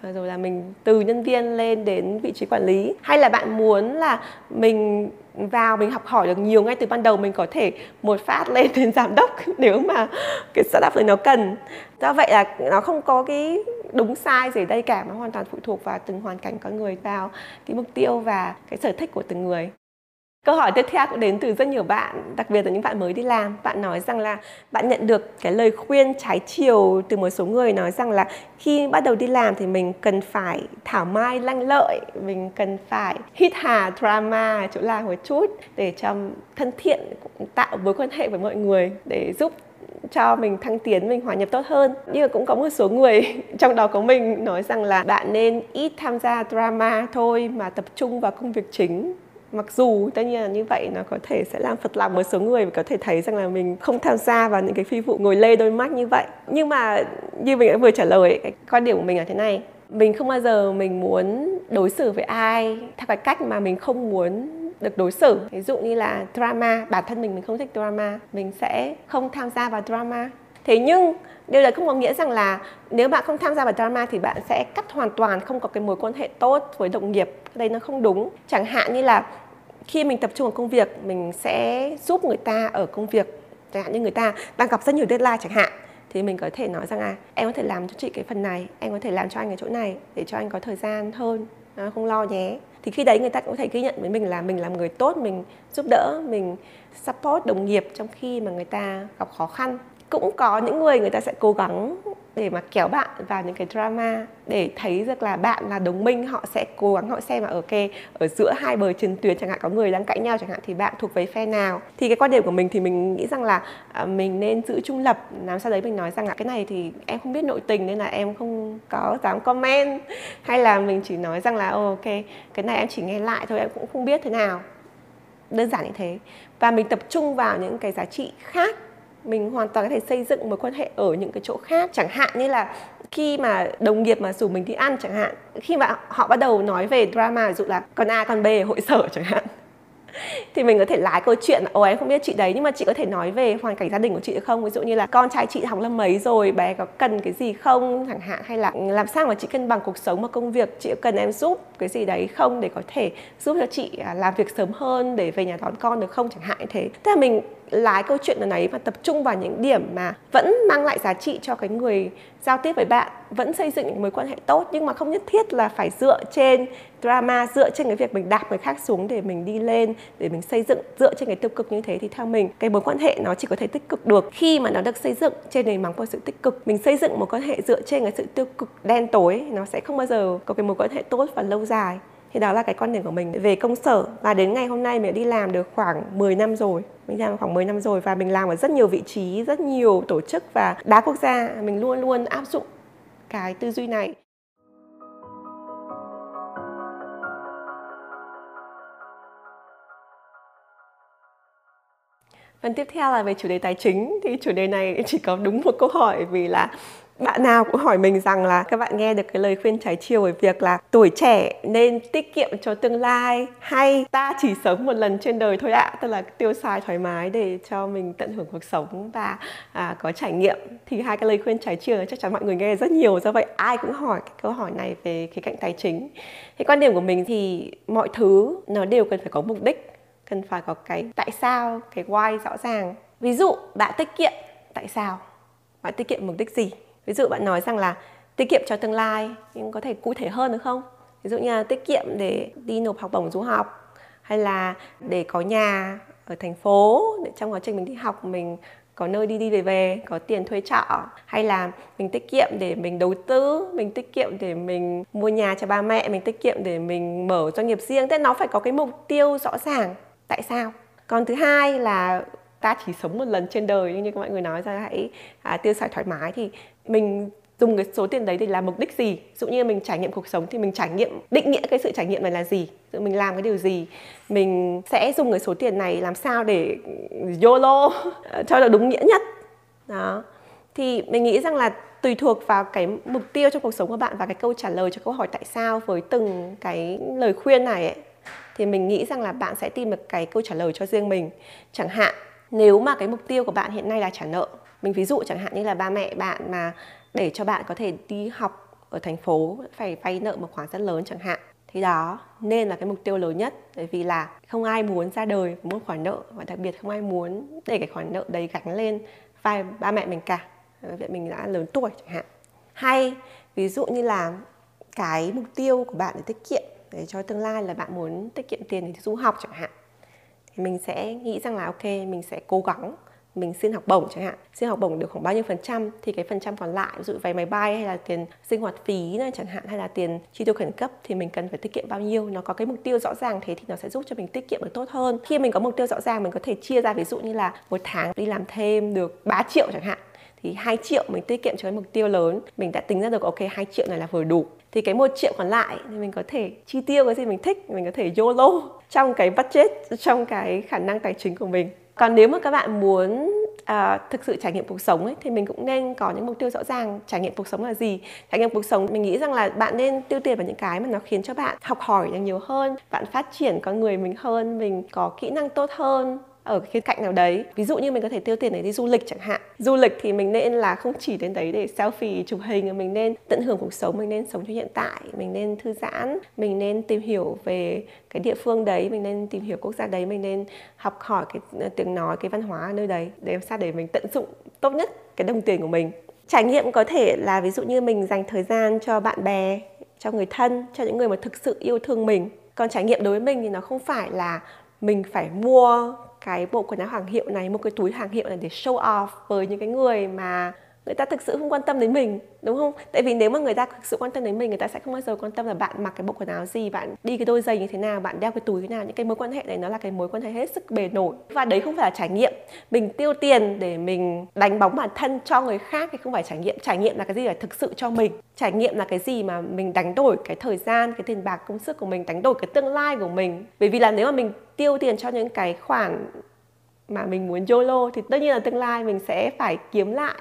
rồi là mình từ nhân viên lên đến vị trí quản lý, hay là bạn muốn là mình vào mình học hỏi được nhiều ngay từ ban đầu, mình có thể một phát lên đến giám đốc nếu mà cái startup này nó cần. Do vậy là nó không có cái đúng sai gì ở đây cả, nó hoàn toàn phụ thuộc vào từng hoàn cảnh con người, vào cái mục tiêu và cái sở thích của từng người. Câu hỏi tiếp theo cũng đến từ rất nhiều bạn, đặc biệt là những bạn mới đi làm. Bạn nói rằng là bạn nhận được cái lời khuyên trái chiều từ một số người nói rằng là khi bắt đầu đi làm thì mình cần phải thảo mai lanh lợi, mình cần phải hít hà drama ở chỗ làm một chút để cho thân thiện, tạo mối quan hệ với mọi người để giúp cho mình thăng tiến, mình hòa nhập tốt hơn. Nhưng mà cũng có một số người, trong đó có mình, nói rằng là bạn nên ít tham gia drama thôi mà tập trung vào công việc chính. Mặc dù tất nhiên là như vậy nó có thể sẽ làm phật lòng một số người và có thể thấy rằng là mình không tham gia vào những cái phi vụ ngồi lê đôi mắt như vậy. Nhưng mà như mình đã vừa trả lời, cái quan điểm của mình là thế này. Mình không bao giờ mình muốn đối xử với ai theo cái cách mà mình không muốn được đối xử. Ví dụ như là drama, bản thân mình không thích drama, mình sẽ không tham gia vào drama. Thế nhưng điều đấy không có nghĩa rằng là nếu bạn không tham gia vào drama thì bạn sẽ cắt hoàn toàn, không có cái mối quan hệ tốt với đồng nghiệp. Đây nó không đúng. Chẳng hạn như là khi mình tập trung vào công việc, mình sẽ giúp người ta ở công việc. Chẳng hạn như người ta đang gặp rất nhiều deadline chẳng hạn, thì mình có thể nói rằng em có thể làm cho chị cái phần này, em có thể làm cho anh cái chỗ này để cho anh có thời gian hơn, không lo nhé. Thì khi đấy người ta cũng có thể ghi nhận với mình là mình làm người tốt, mình giúp đỡ, mình support đồng nghiệp trong khi mà người ta gặp khó khăn. Cũng có những người ta sẽ cố gắng để mà kéo bạn vào những cái drama để thấy được là bạn là đồng minh, họ sẽ cố gắng họ xem là ở giữa hai bờ chiến tuyến, chẳng hạn có người đang cãi nhau chẳng hạn, thì bạn thuộc về phe nào. Thì cái quan điểm của mình thì mình nghĩ rằng là mình nên giữ trung lập, làm sao đấy mình nói rằng là cái này thì em không biết nội tình nên là em không có dám comment, hay là mình chỉ nói rằng là ok, cái này em chỉ nghe lại thôi, em cũng không biết thế nào, đơn giản như thế. Và mình tập trung vào những cái giá trị khác. Mình hoàn toàn có thể xây dựng mối quan hệ ở những cái chỗ khác. Chẳng hạn như là khi mà đồng nghiệp mà rủ mình đi ăn chẳng hạn, khi mà họ bắt đầu nói về drama, ví dụ là con A con B ở hội sở chẳng hạn, thì mình có thể lái câu chuyện là em không biết chị đấy, nhưng mà chị có thể nói về hoàn cảnh gia đình của chị được không? Ví dụ như là con trai chị học lớp mấy rồi, bé có cần cái gì không chẳng hạn, hay là làm sao mà chị cân bằng cuộc sống và công việc, chị cần em giúp cái gì đấy không để có thể giúp cho chị làm việc sớm hơn để về nhà đón con được không chẳng hạn như thế. Thế là mình lái câu chuyện ở đấy và tập trung vào những điểm mà vẫn mang lại giá trị cho cái người giao tiếp với bạn, vẫn xây dựng những mối quan hệ tốt, nhưng mà không nhất thiết là phải dựa trên drama, dựa trên cái việc mình đạp người khác xuống để mình đi lên, để mình xây dựng dựa trên cái tiêu cực như thế. Thì theo mình, cái mối quan hệ nó chỉ có thể tích cực được khi mà nó được xây dựng trên nền móng của sự tích cực. Mình xây dựng một quan hệ dựa trên cái sự tiêu cực đen tối, nó sẽ không bao giờ có cái mối quan hệ tốt và lâu dài. Thì đó là cái quan điểm của mình về công sở. Và đến ngày hôm nay mình đã đi làm được khoảng 10 năm rồi. Mình làm khoảng 10 năm rồi và mình làm ở rất nhiều vị trí, rất nhiều tổ chức và đa quốc gia. Mình luôn luôn áp dụng cái tư duy này. Phần tiếp theo là về chủ đề tài chính. Thì chủ đề này chỉ có đúng một câu hỏi, vì là bạn nào cũng hỏi mình rằng là các bạn nghe được cái lời khuyên trái chiều về việc là tuổi trẻ nên tiết kiệm cho tương lai, hay ta chỉ sống một lần trên đời thôi ạ, tức là tiêu xài thoải mái để cho mình tận hưởng cuộc sống và có trải nghiệm. Thì hai cái lời khuyên trái chiều chắc chắn mọi người nghe rất nhiều, do vậy ai cũng hỏi cái câu hỏi này về khía cạnh tài chính. Thì quan điểm của mình thì mọi thứ nó đều cần phải có mục đích, cần phải có cái tại sao, cái why rõ ràng. Ví dụ bạn tiết kiệm, tại sao? Bạn tiết kiệm mục đích gì? Ví dụ bạn nói rằng là tiết kiệm cho tương lai, nhưng có thể cụ thể hơn được không? Ví dụ như là tiết kiệm để đi nộp học bổng du học, hay là để có nhà ở thành phố, để trong quá trình mình đi học mình có nơi đi về về, có tiền thuê trọ, hay là mình tiết kiệm để mình đầu tư, mình tiết kiệm để mình mua nhà cho ba mẹ, mình tiết kiệm để mình mở doanh nghiệp riêng. Thế nó phải có cái mục tiêu rõ ràng, tại sao? Còn thứ hai là ta chỉ sống một lần trên đời, như các mọi người nói ra, hãy tiêu xài thoải mái. Thì mình dùng cái số tiền đấy để làm mục đích gì? Ví dụ như mình trải nghiệm cuộc sống thì mình trải nghiệm, định nghĩa cái sự trải nghiệm này là gì? Ví dụ mình làm cái điều gì? Mình sẽ dùng cái số tiền này làm sao để YOLO cho nó đúng nghĩa nhất. Đó. Thì mình nghĩ rằng là tùy thuộc vào cái mục tiêu trong cuộc sống của bạn và cái câu trả lời cho câu hỏi tại sao với từng cái lời khuyên này ấy, thì mình nghĩ rằng là bạn sẽ tìm được cái câu trả lời cho riêng mình. Chẳng hạn nếu mà cái mục tiêu của bạn hiện nay là trả nợ, mình ví dụ chẳng hạn như là ba mẹ bạn mà để cho bạn có thể đi học ở thành phố phải vay nợ một khoản rất lớn chẳng hạn. Thì đó nên là cái mục tiêu lớn nhất, bởi vì là không ai muốn ra đời với một khoản nợ, và đặc biệt không ai muốn để cái khoản nợ đấy gánh lên vai ba mẹ mình cả, vì mình đã lớn tuổi chẳng hạn. Hay ví dụ như là cái mục tiêu của bạn để tiết kiệm để cho tương lai là bạn muốn tiết kiệm tiền để du học chẳng hạn, thì mình sẽ nghĩ rằng là ok, mình sẽ cố gắng mình xin học bổng chẳng hạn, xin học bổng được khoảng bao nhiêu %, thì cái phần trăm còn lại, ví dụ vé máy bay hay là tiền sinh hoạt phí này chẳng hạn, hay là tiền chi tiêu khẩn cấp, thì mình cần phải tiết kiệm bao nhiêu. Nó có cái mục tiêu rõ ràng, thế thì nó sẽ giúp cho mình tiết kiệm được tốt hơn. Khi mình có mục tiêu rõ ràng, mình có thể chia ra, ví dụ như là một tháng đi làm thêm được 3 triệu chẳng hạn, thì 2 triệu mình tiết kiệm cho cái mục tiêu lớn. Mình đã tính ra được ok, 2 triệu này là vừa đủ. Thì cái 1 triệu còn lại thì mình có thể chi tiêu cái gì mình thích, mình có thể YOLO trong cái budget, trong cái khả năng tài chính của mình. Còn nếu mà các bạn muốn thực sự trải nghiệm cuộc sống ấy, thì mình cũng nên có những mục tiêu rõ ràng. Trải nghiệm cuộc sống là gì? Trải nghiệm cuộc sống, mình nghĩ rằng là bạn nên tiêu tiền vào những cái mà nó khiến cho bạn học hỏi được nhiều hơn, bạn phát triển con người mình hơn, mình có kỹ năng tốt hơn ở cái khía cạnh nào đấy. Ví dụ như mình có thể tiêu tiền để đi du lịch chẳng hạn. Du lịch thì mình nên là không chỉ đến đấy để selfie, chụp hình, mình nên tận hưởng cuộc sống, mình nên sống cho hiện tại, mình nên thư giãn, mình nên tìm hiểu về cái địa phương đấy, mình nên tìm hiểu quốc gia đấy, mình nên học hỏi cái tiếng nói, cái văn hóa ở nơi đấy, để làm sao để mình tận dụng tốt nhất cái đồng tiền của mình. Trải nghiệm có thể là ví dụ như mình dành thời gian cho bạn bè, cho người thân, cho những người mà thực sự yêu thương mình. Còn trải nghiệm đối với mình thì nó không phải là mình phải mua cái bộ quần áo hàng hiệu này, một cái túi hàng hiệu này để show off với những cái người mà người ta thực sự không quan tâm đến mình, đúng không? Tại vì nếu mà người ta thực sự quan tâm đến mình, người ta sẽ không bao giờ quan tâm là bạn mặc cái bộ quần áo gì, bạn đi cái đôi giày như thế nào, bạn đeo cái túi thế nào. Những cái mối quan hệ này nó là cái mối quan hệ hết sức bề nổi. Và đấy không phải là trải nghiệm. Mình tiêu tiền để mình đánh bóng bản thân cho người khác thì không phải trải nghiệm. Trải nghiệm là cái gì phải thực sự cho mình. Trải nghiệm là cái gì mà mình đánh đổi cái thời gian, cái tiền bạc, công sức của mình, đánh đổi cái tương lai của mình. Bởi vì là nếu mà mình tiêu tiền cho những cái khoản mà mình muốn YOLO thì tất nhiên là tương lai mình sẽ phải kiếm lại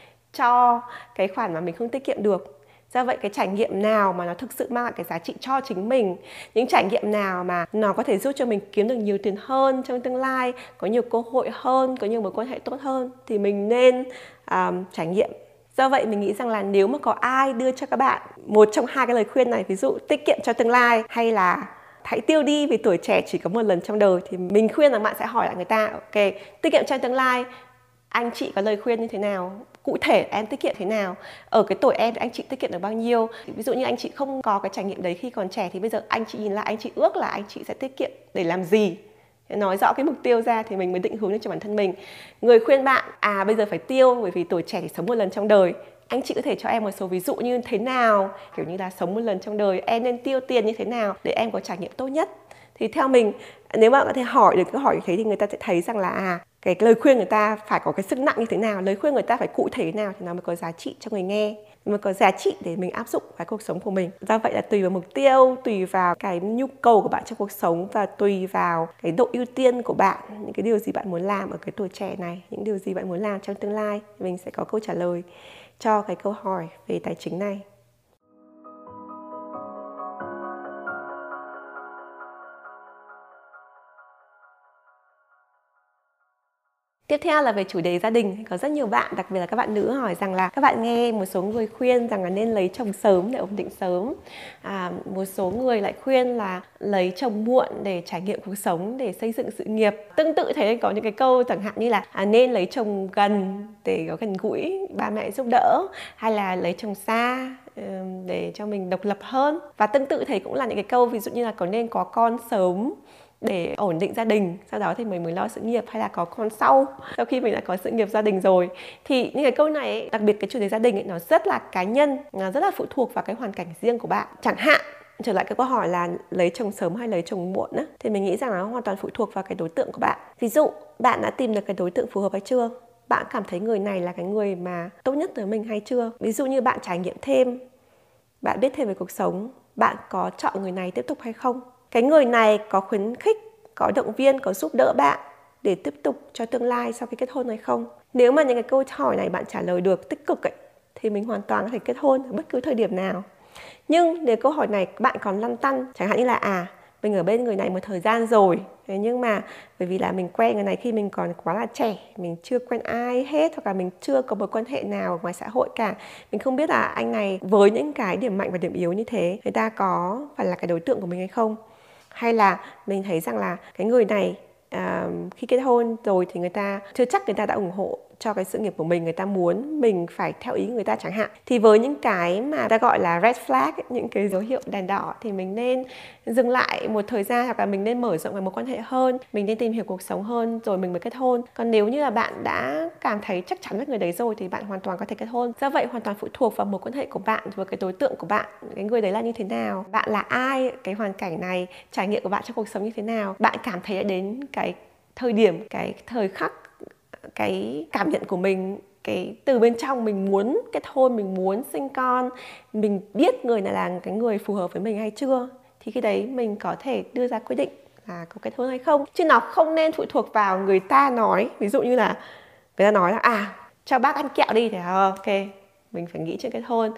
cho cái khoản mà mình không tiết kiệm được. Do vậy cái trải nghiệm nào mà nó thực sự mang lại cái giá trị cho chính mình, những trải nghiệm nào mà nó có thể giúp cho mình kiếm được nhiều tiền hơn trong tương lai, có nhiều cơ hội hơn, có nhiều mối quan hệ tốt hơn, thì mình nên trải nghiệm. Do vậy mình nghĩ rằng là nếu mà có ai đưa cho các bạn một trong hai cái lời khuyên này, ví dụ tiết kiệm cho tương lai hay là hãy tiêu đi vì tuổi trẻ chỉ có một lần trong đời, thì mình khuyên rằng bạn sẽ hỏi lại người ta, ok, tiết kiệm cho tương lai, anh chị có lời khuyên như thế nào? Cụ thể em tiết kiệm thế nào? Ở cái tuổi em thì anh chị tiết kiệm được bao nhiêu? Ví dụ như anh chị không có cái trải nghiệm đấy khi còn trẻ, thì bây giờ anh chị nhìn lại, anh chị ước là anh chị sẽ tiết kiệm để làm gì? Nói rõ cái mục tiêu ra thì mình mới định hướng được cho bản thân mình. Người khuyên bạn, bây giờ phải tiêu bởi vì tuổi trẻ thì sống một lần trong đời. Anh chị có thể cho em một số ví dụ như thế nào, kiểu như là sống một lần trong đời, em nên tiêu tiền như thế nào để em có trải nghiệm tốt nhất. Thì theo mình, nếu bạn có thể hỏi được câu hỏi như thế thì người ta sẽ thấy rằng là cái lời khuyên người ta phải có cái sức nặng như thế nào, lời khuyên người ta phải cụ thể thế nào thì nó mới có giá trị cho người nghe, mới có giá trị để mình áp dụng vào cuộc sống của mình. Do vậy là tùy vào mục tiêu, tùy vào cái nhu cầu của bạn trong cuộc sống và tùy vào cái độ ưu tiên của bạn, những cái điều gì bạn muốn làm ở cái tuổi trẻ này, những điều gì bạn muốn làm trong tương lai, mình sẽ có câu trả lời cho cái câu hỏi về tài chính này. Tiếp theo là về chủ đề gia đình. Có rất nhiều bạn, đặc biệt là các bạn nữ hỏi rằng là các bạn nghe một số người khuyên rằng là nên lấy chồng sớm để ổn định sớm. Một số người lại khuyên là lấy chồng muộn để trải nghiệm cuộc sống, để xây dựng sự nghiệp. Tương tự thế có những cái câu chẳng hạn như là nên lấy chồng gần để có gần gũi, ba mẹ giúp đỡ, hay là lấy chồng xa để cho mình độc lập hơn. Và tương tự thế cũng là những cái câu ví dụ như là có nên có con sớm để ổn định gia đình, sau đó thì mình mới lo sự nghiệp, hay là có con sau khi mình đã có sự nghiệp gia đình rồi. Thì những cái câu này ấy, đặc biệt cái chủ đề gia đình ấy, nó rất là cá nhân, nó rất là phụ thuộc vào cái hoàn cảnh riêng của bạn. Chẳng hạn trở lại cái câu hỏi là lấy chồng sớm hay lấy chồng muộn á, thì mình nghĩ rằng nó hoàn toàn phụ thuộc vào cái đối tượng của bạn. Ví dụ bạn đã tìm được cái đối tượng phù hợp hay chưa, bạn cảm thấy người này là cái người mà tốt nhất với mình hay chưa. Ví dụ như bạn trải nghiệm thêm, bạn biết thêm về cuộc sống, bạn có chọn người này tiếp tục hay không. Cái người này có khuyến khích, có động viên, có giúp đỡ bạn để tiếp tục cho tương lai sau khi kết hôn hay không. Nếu mà những cái câu hỏi này bạn trả lời được tích cực ấy, thì mình hoàn toàn có thể kết hôn ở bất cứ thời điểm nào. Nhưng nếu câu hỏi này bạn còn lăn tăn, chẳng hạn như là Mình ở bên người này một thời gian rồi, thế nhưng mà bởi vì là mình quen người này khi mình còn quá là trẻ, mình chưa quen ai hết, hoặc là mình chưa có mối quan hệ nào ngoài xã hội cả. Mình không biết là anh này với những cái điểm mạnh và điểm yếu như thế, người ta có phải là cái đối tượng của mình hay không. Hay là mình thấy rằng là cái người này khi kết hôn rồi thì người ta chưa chắc người ta đã ủng hộ cho cái sự nghiệp của mình, người ta muốn mình phải theo ý người ta chẳng hạn. Thì với những cái mà ta gọi là red flag, những cái dấu hiệu đèn đỏ, thì mình nên dừng lại một thời gian, hoặc là mình nên mở rộng cái mối quan hệ hơn, mình nên tìm hiểu cuộc sống hơn rồi mình mới kết hôn. Còn nếu như là bạn đã cảm thấy chắc chắn với người đấy rồi thì bạn hoàn toàn có thể kết hôn. Do vậy hoàn toàn phụ thuộc vào mối quan hệ của bạn với cái đối tượng của bạn, cái người đấy là như thế nào, bạn là ai, cái hoàn cảnh này, trải nghiệm của bạn trong cuộc sống như thế nào, bạn cảm thấy đến cái thời điểm, cái thời khắc, cái cảm nhận của mình, cái từ bên trong mình muốn kết hôn, mình muốn sinh con, mình biết người này là cái người phù hợp với mình hay chưa, thì khi đấy mình có thể đưa ra quyết định là có kết hôn hay không. Chứ nó không nên phụ thuộc vào người ta nói. Ví dụ như là người ta nói là cho bác ăn kẹo đi, thì ok, mình phải nghĩ chuyện kết hôn.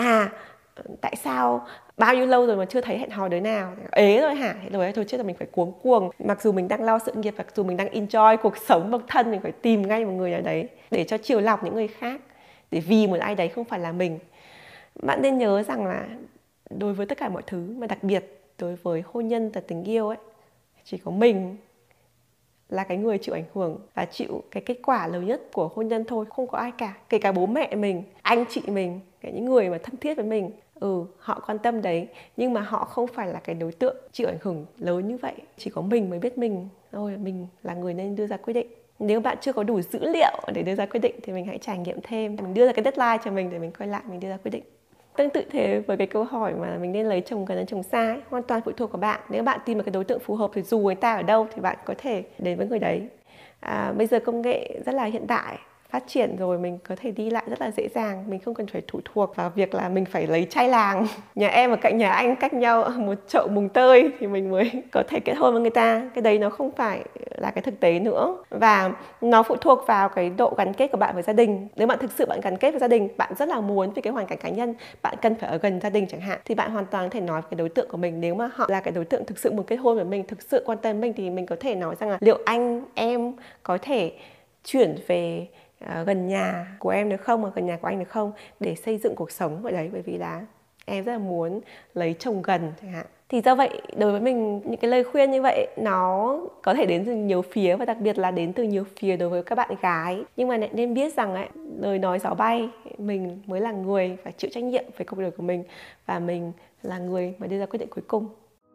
Tại sao bao nhiêu lâu rồi mà chưa thấy hẹn hò đứa nào, ế rồi hả, rồi thôi chết là mình phải cuống cuồng. Mặc dù mình đang lo sự nghiệp, mặc dù mình đang enjoy cuộc sống độc thân, mình phải tìm ngay một người nào đấy để cho chiều lọc những người khác, để vì một ai đấy không phải là mình. Bạn nên nhớ rằng là đối với tất cả mọi thứ, mà đặc biệt đối với hôn nhân và tình yêu ấy, chỉ có mình là cái người chịu ảnh hưởng và chịu cái kết quả lớn nhất của hôn nhân thôi, không có ai cả. Kể cả bố mẹ mình, anh chị mình, những người mà thân thiết với mình, họ quan tâm đấy, nhưng mà họ không phải là cái đối tượng chịu ảnh hưởng lớn như vậy. Chỉ có mình mới biết mình thôi, mình là người nên đưa ra quyết định. Nếu bạn chưa có đủ dữ liệu để đưa ra quyết định thì mình hãy trải nghiệm thêm, mình đưa ra cái deadline cho mình để mình quay lại mình đưa ra quyết định. Tương tự thế với cái câu hỏi mà mình nên lấy chồng gần hay chồng xa ấy, hoàn toàn phụ thuộc vào bạn. Nếu bạn tìm được cái đối tượng phù hợp thì dù người ta ở đâu thì bạn có thể đến với người đấy. Bây giờ công nghệ rất là hiện đại, phát triển rồi, mình có thể đi lại rất là dễ dàng. Mình không cần phải phụ thuộc vào việc là mình phải lấy trai làng, nhà em ở cạnh nhà anh cách nhau một chậu mùng tơi thì mình mới có thể kết hôn với người ta. Cái đấy nó không phải là cái thực tế nữa. Và nó phụ thuộc vào cái độ gắn kết của bạn với gia đình. Nếu bạn thực sự bạn gắn kết với gia đình, bạn rất là muốn vì cái hoàn cảnh cá nhân, bạn cần phải ở gần gia đình chẳng hạn, thì bạn hoàn toàn có thể nói với cái đối tượng của mình. Nếu mà họ là cái đối tượng thực sự muốn kết hôn với mình, thực sự quan tâm mình, thì mình có thể nói rằng là liệu anh em có thể chuyển về gần nhà của em được không, hoặc gần nhà của anh được không, để xây dựng cuộc sống ở đấy, bởi vì là em rất là muốn lấy chồng gần chẳng hạn. Thì do vậy đối với mình, những cái lời khuyên như vậy nó có thể đến từ nhiều phía, và đặc biệt là đến từ nhiều phía đối với các bạn gái. Nhưng mà nên biết rằng ấy, lời nói gió bay, mình mới là người phải chịu trách nhiệm về cuộc đời của mình, và mình là người mà đưa ra quyết định cuối cùng.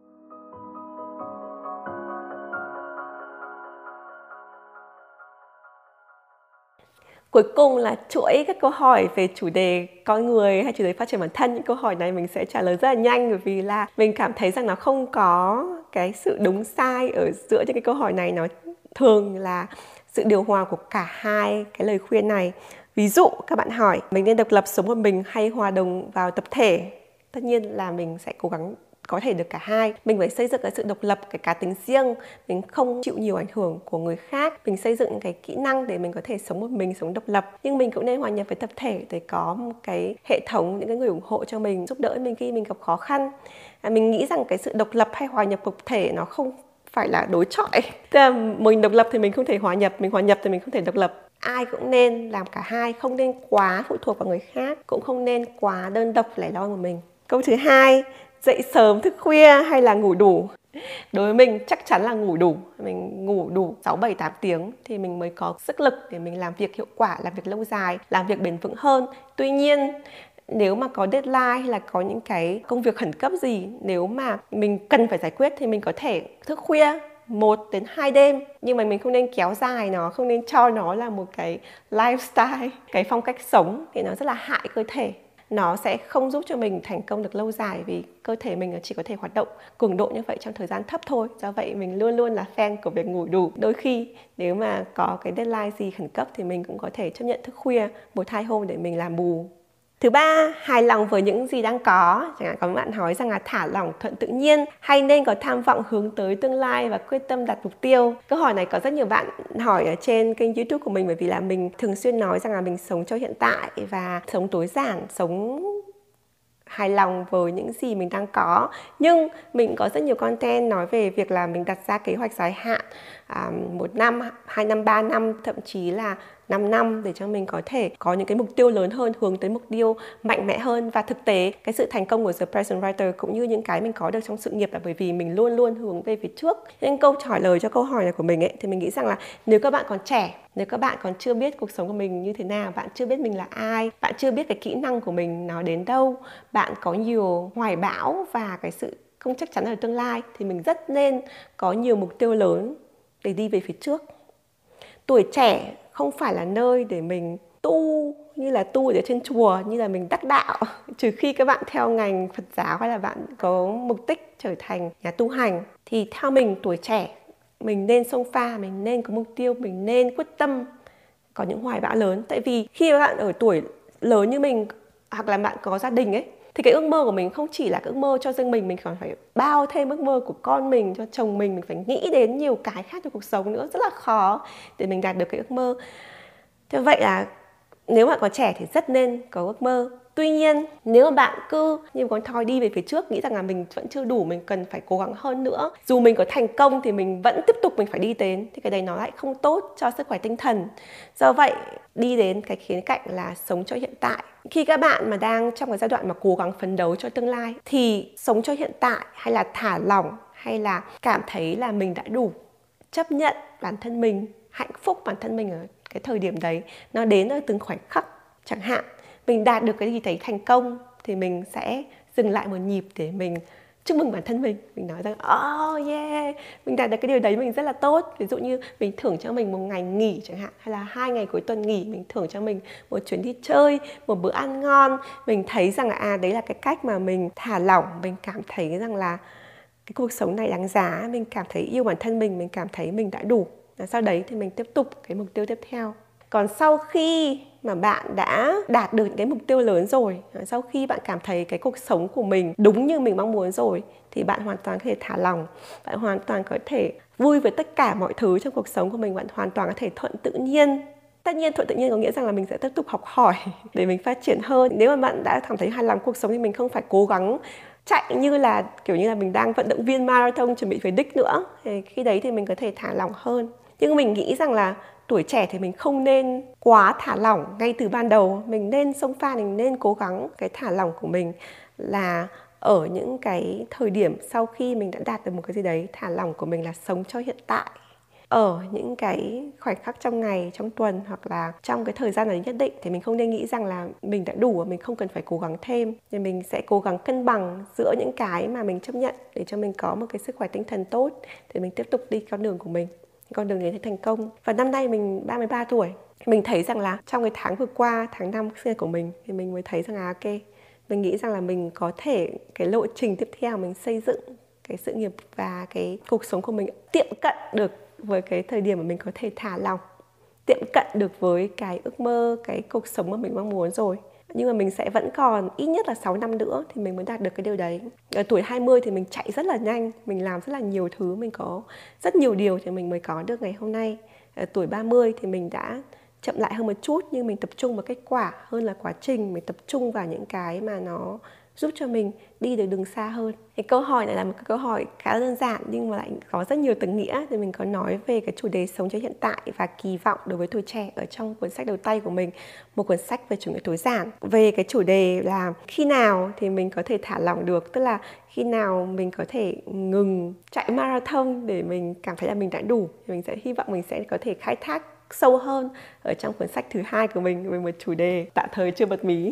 Cuối cùng là chuỗi các câu hỏi về chủ đề con người hay chủ đề phát triển bản thân. Những câu hỏi này mình sẽ trả lời rất là nhanh, bởi vì là mình cảm thấy rằng nó không có cái sự đúng sai ở giữa những cái câu hỏi này. Nó thường là sự điều hòa của cả hai cái lời khuyên này. Ví dụ các bạn hỏi mình nên độc lập sống một mình hay hòa đồng vào tập thể. Tất nhiên là mình sẽ cố gắng có thể được cả hai. Mình phải xây dựng cái sự độc lập, cái cá tính riêng, mình không chịu nhiều ảnh hưởng của người khác, mình xây dựng cái kỹ năng để mình có thể sống một mình, sống độc lập. Nhưng mình cũng nên hòa nhập với tập thể để có một cái hệ thống, những cái người ủng hộ cho mình, giúp đỡ mình khi mình gặp khó khăn. Mình nghĩ rằng cái sự độc lập hay hòa nhập tập thể nó không phải là đối chọi. Tức là mình độc lập thì mình không thể hòa nhập, mình hòa nhập thì mình không thể độc lập. Ai cũng nên làm cả hai, không nên quá phụ thuộc vào người khác, cũng không nên quá đơn độc lẻ loi một mình. Câu thứ hai, dậy sớm thức khuya hay là ngủ đủ? Đối với mình chắc chắn là ngủ đủ. Mình ngủ đủ 6, 7, 8 tiếng thì mình mới có sức lực để mình làm việc hiệu quả, làm việc lâu dài, làm việc bền vững hơn. Tuy nhiên, nếu mà có deadline hay là có những cái công việc khẩn cấp gì, nếu mà mình cần phải giải quyết thì mình có thể thức khuya 1 đến 2 đêm. Nhưng mà mình không nên kéo dài nó, không nên cho nó là một cái lifestyle, cái phong cách sống, thì nó rất là hại cơ thể. Nó sẽ không giúp cho mình thành công được lâu dài, vì cơ thể mình chỉ có thể hoạt động cường độ như vậy trong thời gian thấp thôi. Do vậy mình luôn luôn là fan của việc ngủ đủ. Đôi khi nếu mà có cái deadline gì khẩn cấp thì mình cũng có thể chấp nhận thức khuya 1-2 hôm để mình làm bù. Thứ ba, hài lòng với những gì đang có. Chẳng hạn có bạn hỏi rằng là thả lỏng thuận tự nhiên hay nên có tham vọng hướng tới tương lai và quyết tâm đặt mục tiêu. Câu hỏi này có rất nhiều bạn hỏi ở trên kênh YouTube của mình, bởi vì là mình thường xuyên nói rằng là mình sống cho hiện tại và sống tối giản, sống hài lòng với những gì mình đang có. Nhưng mình có rất nhiều content nói về việc là mình đặt ra kế hoạch dài hạn, 1 năm, 2 năm, 3 năm, thậm chí là 5 năm để cho mình có thể có những cái mục tiêu lớn hơn, hướng tới mục tiêu mạnh mẽ hơn. Và thực tế cái sự thành công của The Present Writer cũng như những cái mình có được trong sự nghiệp là bởi vì mình luôn luôn hướng về phía trước. Nên câu trả lời cho câu hỏi này của mình ấy, thì mình nghĩ rằng là nếu các bạn còn trẻ, nếu các bạn còn chưa biết cuộc sống của mình như thế nào, bạn chưa biết mình là ai, bạn chưa biết cái kỹ năng của mình nó đến đâu, bạn có nhiều hoài bão và cái sự không chắc chắn ở tương lai, thì mình rất nên có nhiều mục tiêu lớn để đi về phía trước. Tuổi trẻ không phải là nơi để mình tu như là tu ở trên chùa, như là mình đắc đạo, trừ khi các bạn theo ngành Phật giáo hay là bạn có mục đích trở thành nhà tu hành. Thì theo mình, tuổi trẻ mình nên xông pha, mình nên có mục tiêu, mình nên quyết tâm có những hoài bão lớn. Tại vì khi các bạn ở tuổi lớn như mình, hoặc là bạn có gia đình ấy, thì cái ước mơ của mình không chỉ là cái ước mơ cho riêng mình còn phải bao thêm ước mơ của con mình, cho chồng mình phải nghĩ đến nhiều cái khác trong cuộc sống nữa. Rất là khó để mình đạt được cái ước mơ. Thế vậy là nếu bạn còn trẻ thì rất nên có ước mơ. Tuy nhiên, nếu mà bạn cứ như con thoi đi về phía trước, nghĩ rằng là mình vẫn chưa đủ, mình cần phải cố gắng hơn nữa, dù mình có thành công thì mình vẫn tiếp tục mình phải đi đến, thì cái đấy nó lại không tốt cho sức khỏe tinh thần. Do vậy, đi đến cái khía cạnh là sống cho hiện tại. Khi các bạn mà đang trong cái giai đoạn mà cố gắng phấn đấu cho tương lai, thì sống cho hiện tại hay là thả lỏng, hay là cảm thấy là mình đã đủ, chấp nhận bản thân mình, hạnh phúc bản thân mình ở cái thời điểm đấy, nó đến ở từng khoảnh khắc. Chẳng hạn mình đạt được cái gì thấy thành công thì mình sẽ dừng lại một nhịp để mình chúc mừng bản thân mình nói rằng oh yeah, mình đạt được cái điều đấy, mình rất là tốt. Ví dụ như mình thưởng cho mình một ngày nghỉ chẳng hạn, hay là 2 ngày cuối tuần nghỉ, mình thưởng cho mình một chuyến đi chơi, một bữa ăn ngon. Mình thấy rằng là đấy là cái cách mà mình thả lỏng, mình cảm thấy rằng là cái cuộc sống này đáng giá, mình cảm thấy yêu bản thân mình cảm thấy mình đã đủ. Sau đấy thì mình tiếp tục cái mục tiêu tiếp theo. Còn sau khi mà bạn đã đạt được những cái mục tiêu lớn rồi, sau khi bạn cảm thấy cái cuộc sống của mình đúng như mình mong muốn rồi, thì bạn hoàn toàn có thể thả lỏng, bạn hoàn toàn có thể vui với tất cả mọi thứ trong cuộc sống của mình, bạn hoàn toàn có thể thuận tự nhiên. Tất nhiên thuận tự nhiên có nghĩa rằng là mình sẽ tiếp tục học hỏi để mình phát triển hơn. Nếu mà bạn đã cảm thấy hài lòng cuộc sống thì mình không phải cố gắng chạy như là kiểu như là mình đang vận động viên marathon chuẩn bị về đích nữa. Thì khi đấy thì mình có thể thả lỏng hơn. Nhưng mình nghĩ rằng là tuổi trẻ thì mình không nên quá thả lỏng ngay từ ban đầu. Mình nên xông pha, mình nên cố gắng. Cái thả lỏng của mình là ở những cái thời điểm sau khi mình đã đạt được một cái gì đấy. Thả lỏng của mình là sống cho hiện tại, ở những cái khoảnh khắc trong ngày, trong tuần, hoặc là trong cái thời gian này nhất định. Thì mình không nên nghĩ rằng là mình đã đủ và mình không cần phải cố gắng thêm. Thì mình sẽ cố gắng cân bằng giữa những cái mà mình chấp nhận để cho mình có một cái sức khỏe tinh thần tốt, để mình tiếp tục đi con đường của mình, con đường đến thành công. Và năm nay mình 33 tuổi. Mình thấy rằng là trong cái tháng vừa qua, tháng 5 sinh nhật của mình, thì mình mới thấy rằng là ok, mình nghĩ rằng là mình có thể, cái lộ trình tiếp theo mình xây dựng cái sự nghiệp và cái cuộc sống của mình tiệm cận được với cái thời điểm mà mình có thể thả lỏng, tiệm cận được với cái ước mơ, cái cuộc sống mà mình mong muốn rồi. Nhưng mà mình sẽ vẫn còn ít nhất là 6 năm nữa thì mình mới đạt được cái điều đấy. Ở tuổi 20 thì mình chạy rất là nhanh, mình làm rất là nhiều thứ, mình có rất nhiều điều thì mình mới có được ngày hôm nay. Ở tuổi 30 thì mình đã chậm lại hơn một chút, nhưng mình tập trung vào kết quả hơn là quá trình. Mình tập trung vào những cái mà nó giúp cho mình đi được đường xa hơn. Cái câu hỏi này là một cái câu hỏi khá là đơn giản nhưng mà lại có rất nhiều tầng nghĩa. Thì mình có nói về cái chủ đề sống cho hiện tại và kỳ vọng đối với tuổi trẻ ở trong cuốn sách đầu tay của mình, một cuốn sách về chủ nghĩa tối giản. Về cái chủ đề là khi nào thì mình có thể thả lỏng được, tức là khi nào mình có thể ngừng chạy marathon để mình cảm thấy là mình đã đủ. Thì mình sẽ hy vọng mình sẽ có thể khai thác sâu hơn ở trong cuốn sách thứ 2 của mình về một chủ đề tạm thời chưa bật mí.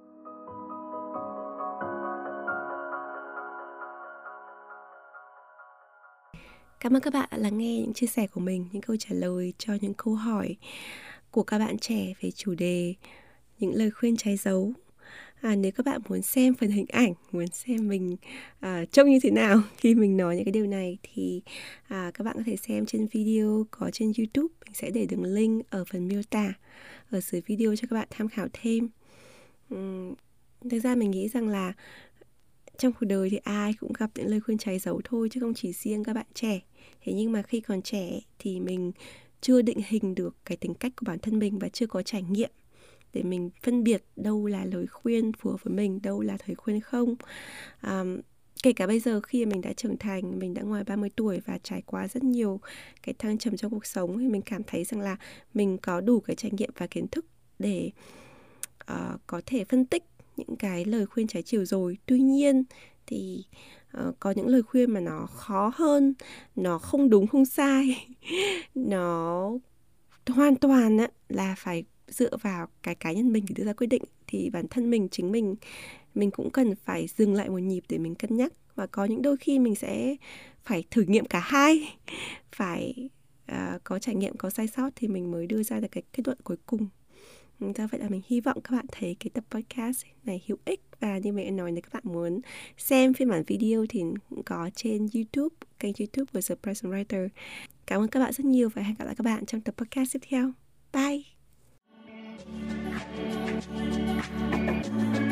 Cảm ơn các bạn đã lắng nghe những chia sẻ của mình, những câu trả lời cho những câu hỏi của các bạn trẻ về chủ đề những lời khuyên trái dấu. Nếu các bạn muốn xem phần hình ảnh, muốn xem mình trông như thế nào khi mình nói những cái điều này thì các bạn có thể xem trên video có trên YouTube. Mình sẽ để đường link ở phần miêu tả ở dưới video cho các bạn tham khảo thêm. Thực ra mình nghĩ rằng là trong cuộc đời thì ai cũng gặp những lời khuyên trái dấu thôi, chứ không chỉ riêng các bạn trẻ. Thế nhưng mà khi còn trẻ thì mình chưa định hình được cái tính cách của bản thân mình và chưa có trải nghiệm để mình phân biệt đâu là lời khuyên phù hợp với mình, đâu là lời khuyên không. Kể cả bây giờ khi mình đã trưởng thành, mình đã ngoài 30 tuổi và trải qua rất nhiều cái thăng trầm trong cuộc sống, thì mình cảm thấy rằng là mình có đủ cái trải nghiệm và kiến thức để có thể phân tích những cái lời khuyên trái chiều rồi. Tuy nhiên thì có những lời khuyên mà nó khó hơn, nó không đúng không sai nó hoàn toàn là phải dựa vào cái cá nhân mình để đưa ra quyết định. Thì bản thân mình, chính mình cũng cần phải dừng lại một nhịp để mình cân nhắc. Và có những đôi khi mình sẽ phải thử nghiệm cả hai, phải có trải nghiệm, có sai sót thì mình mới đưa ra được cái kết luận cuối cùng. Do vậy là mình hy vọng các bạn thấy cái tập podcast này hữu ích. Và như mình đã nói, nếu các bạn muốn xem phiên bản video thì cũng có trên YouTube, kênh YouTube của The Present Writer. Cảm ơn các bạn rất nhiều và hẹn gặp lại các bạn trong tập podcast tiếp theo. Bye!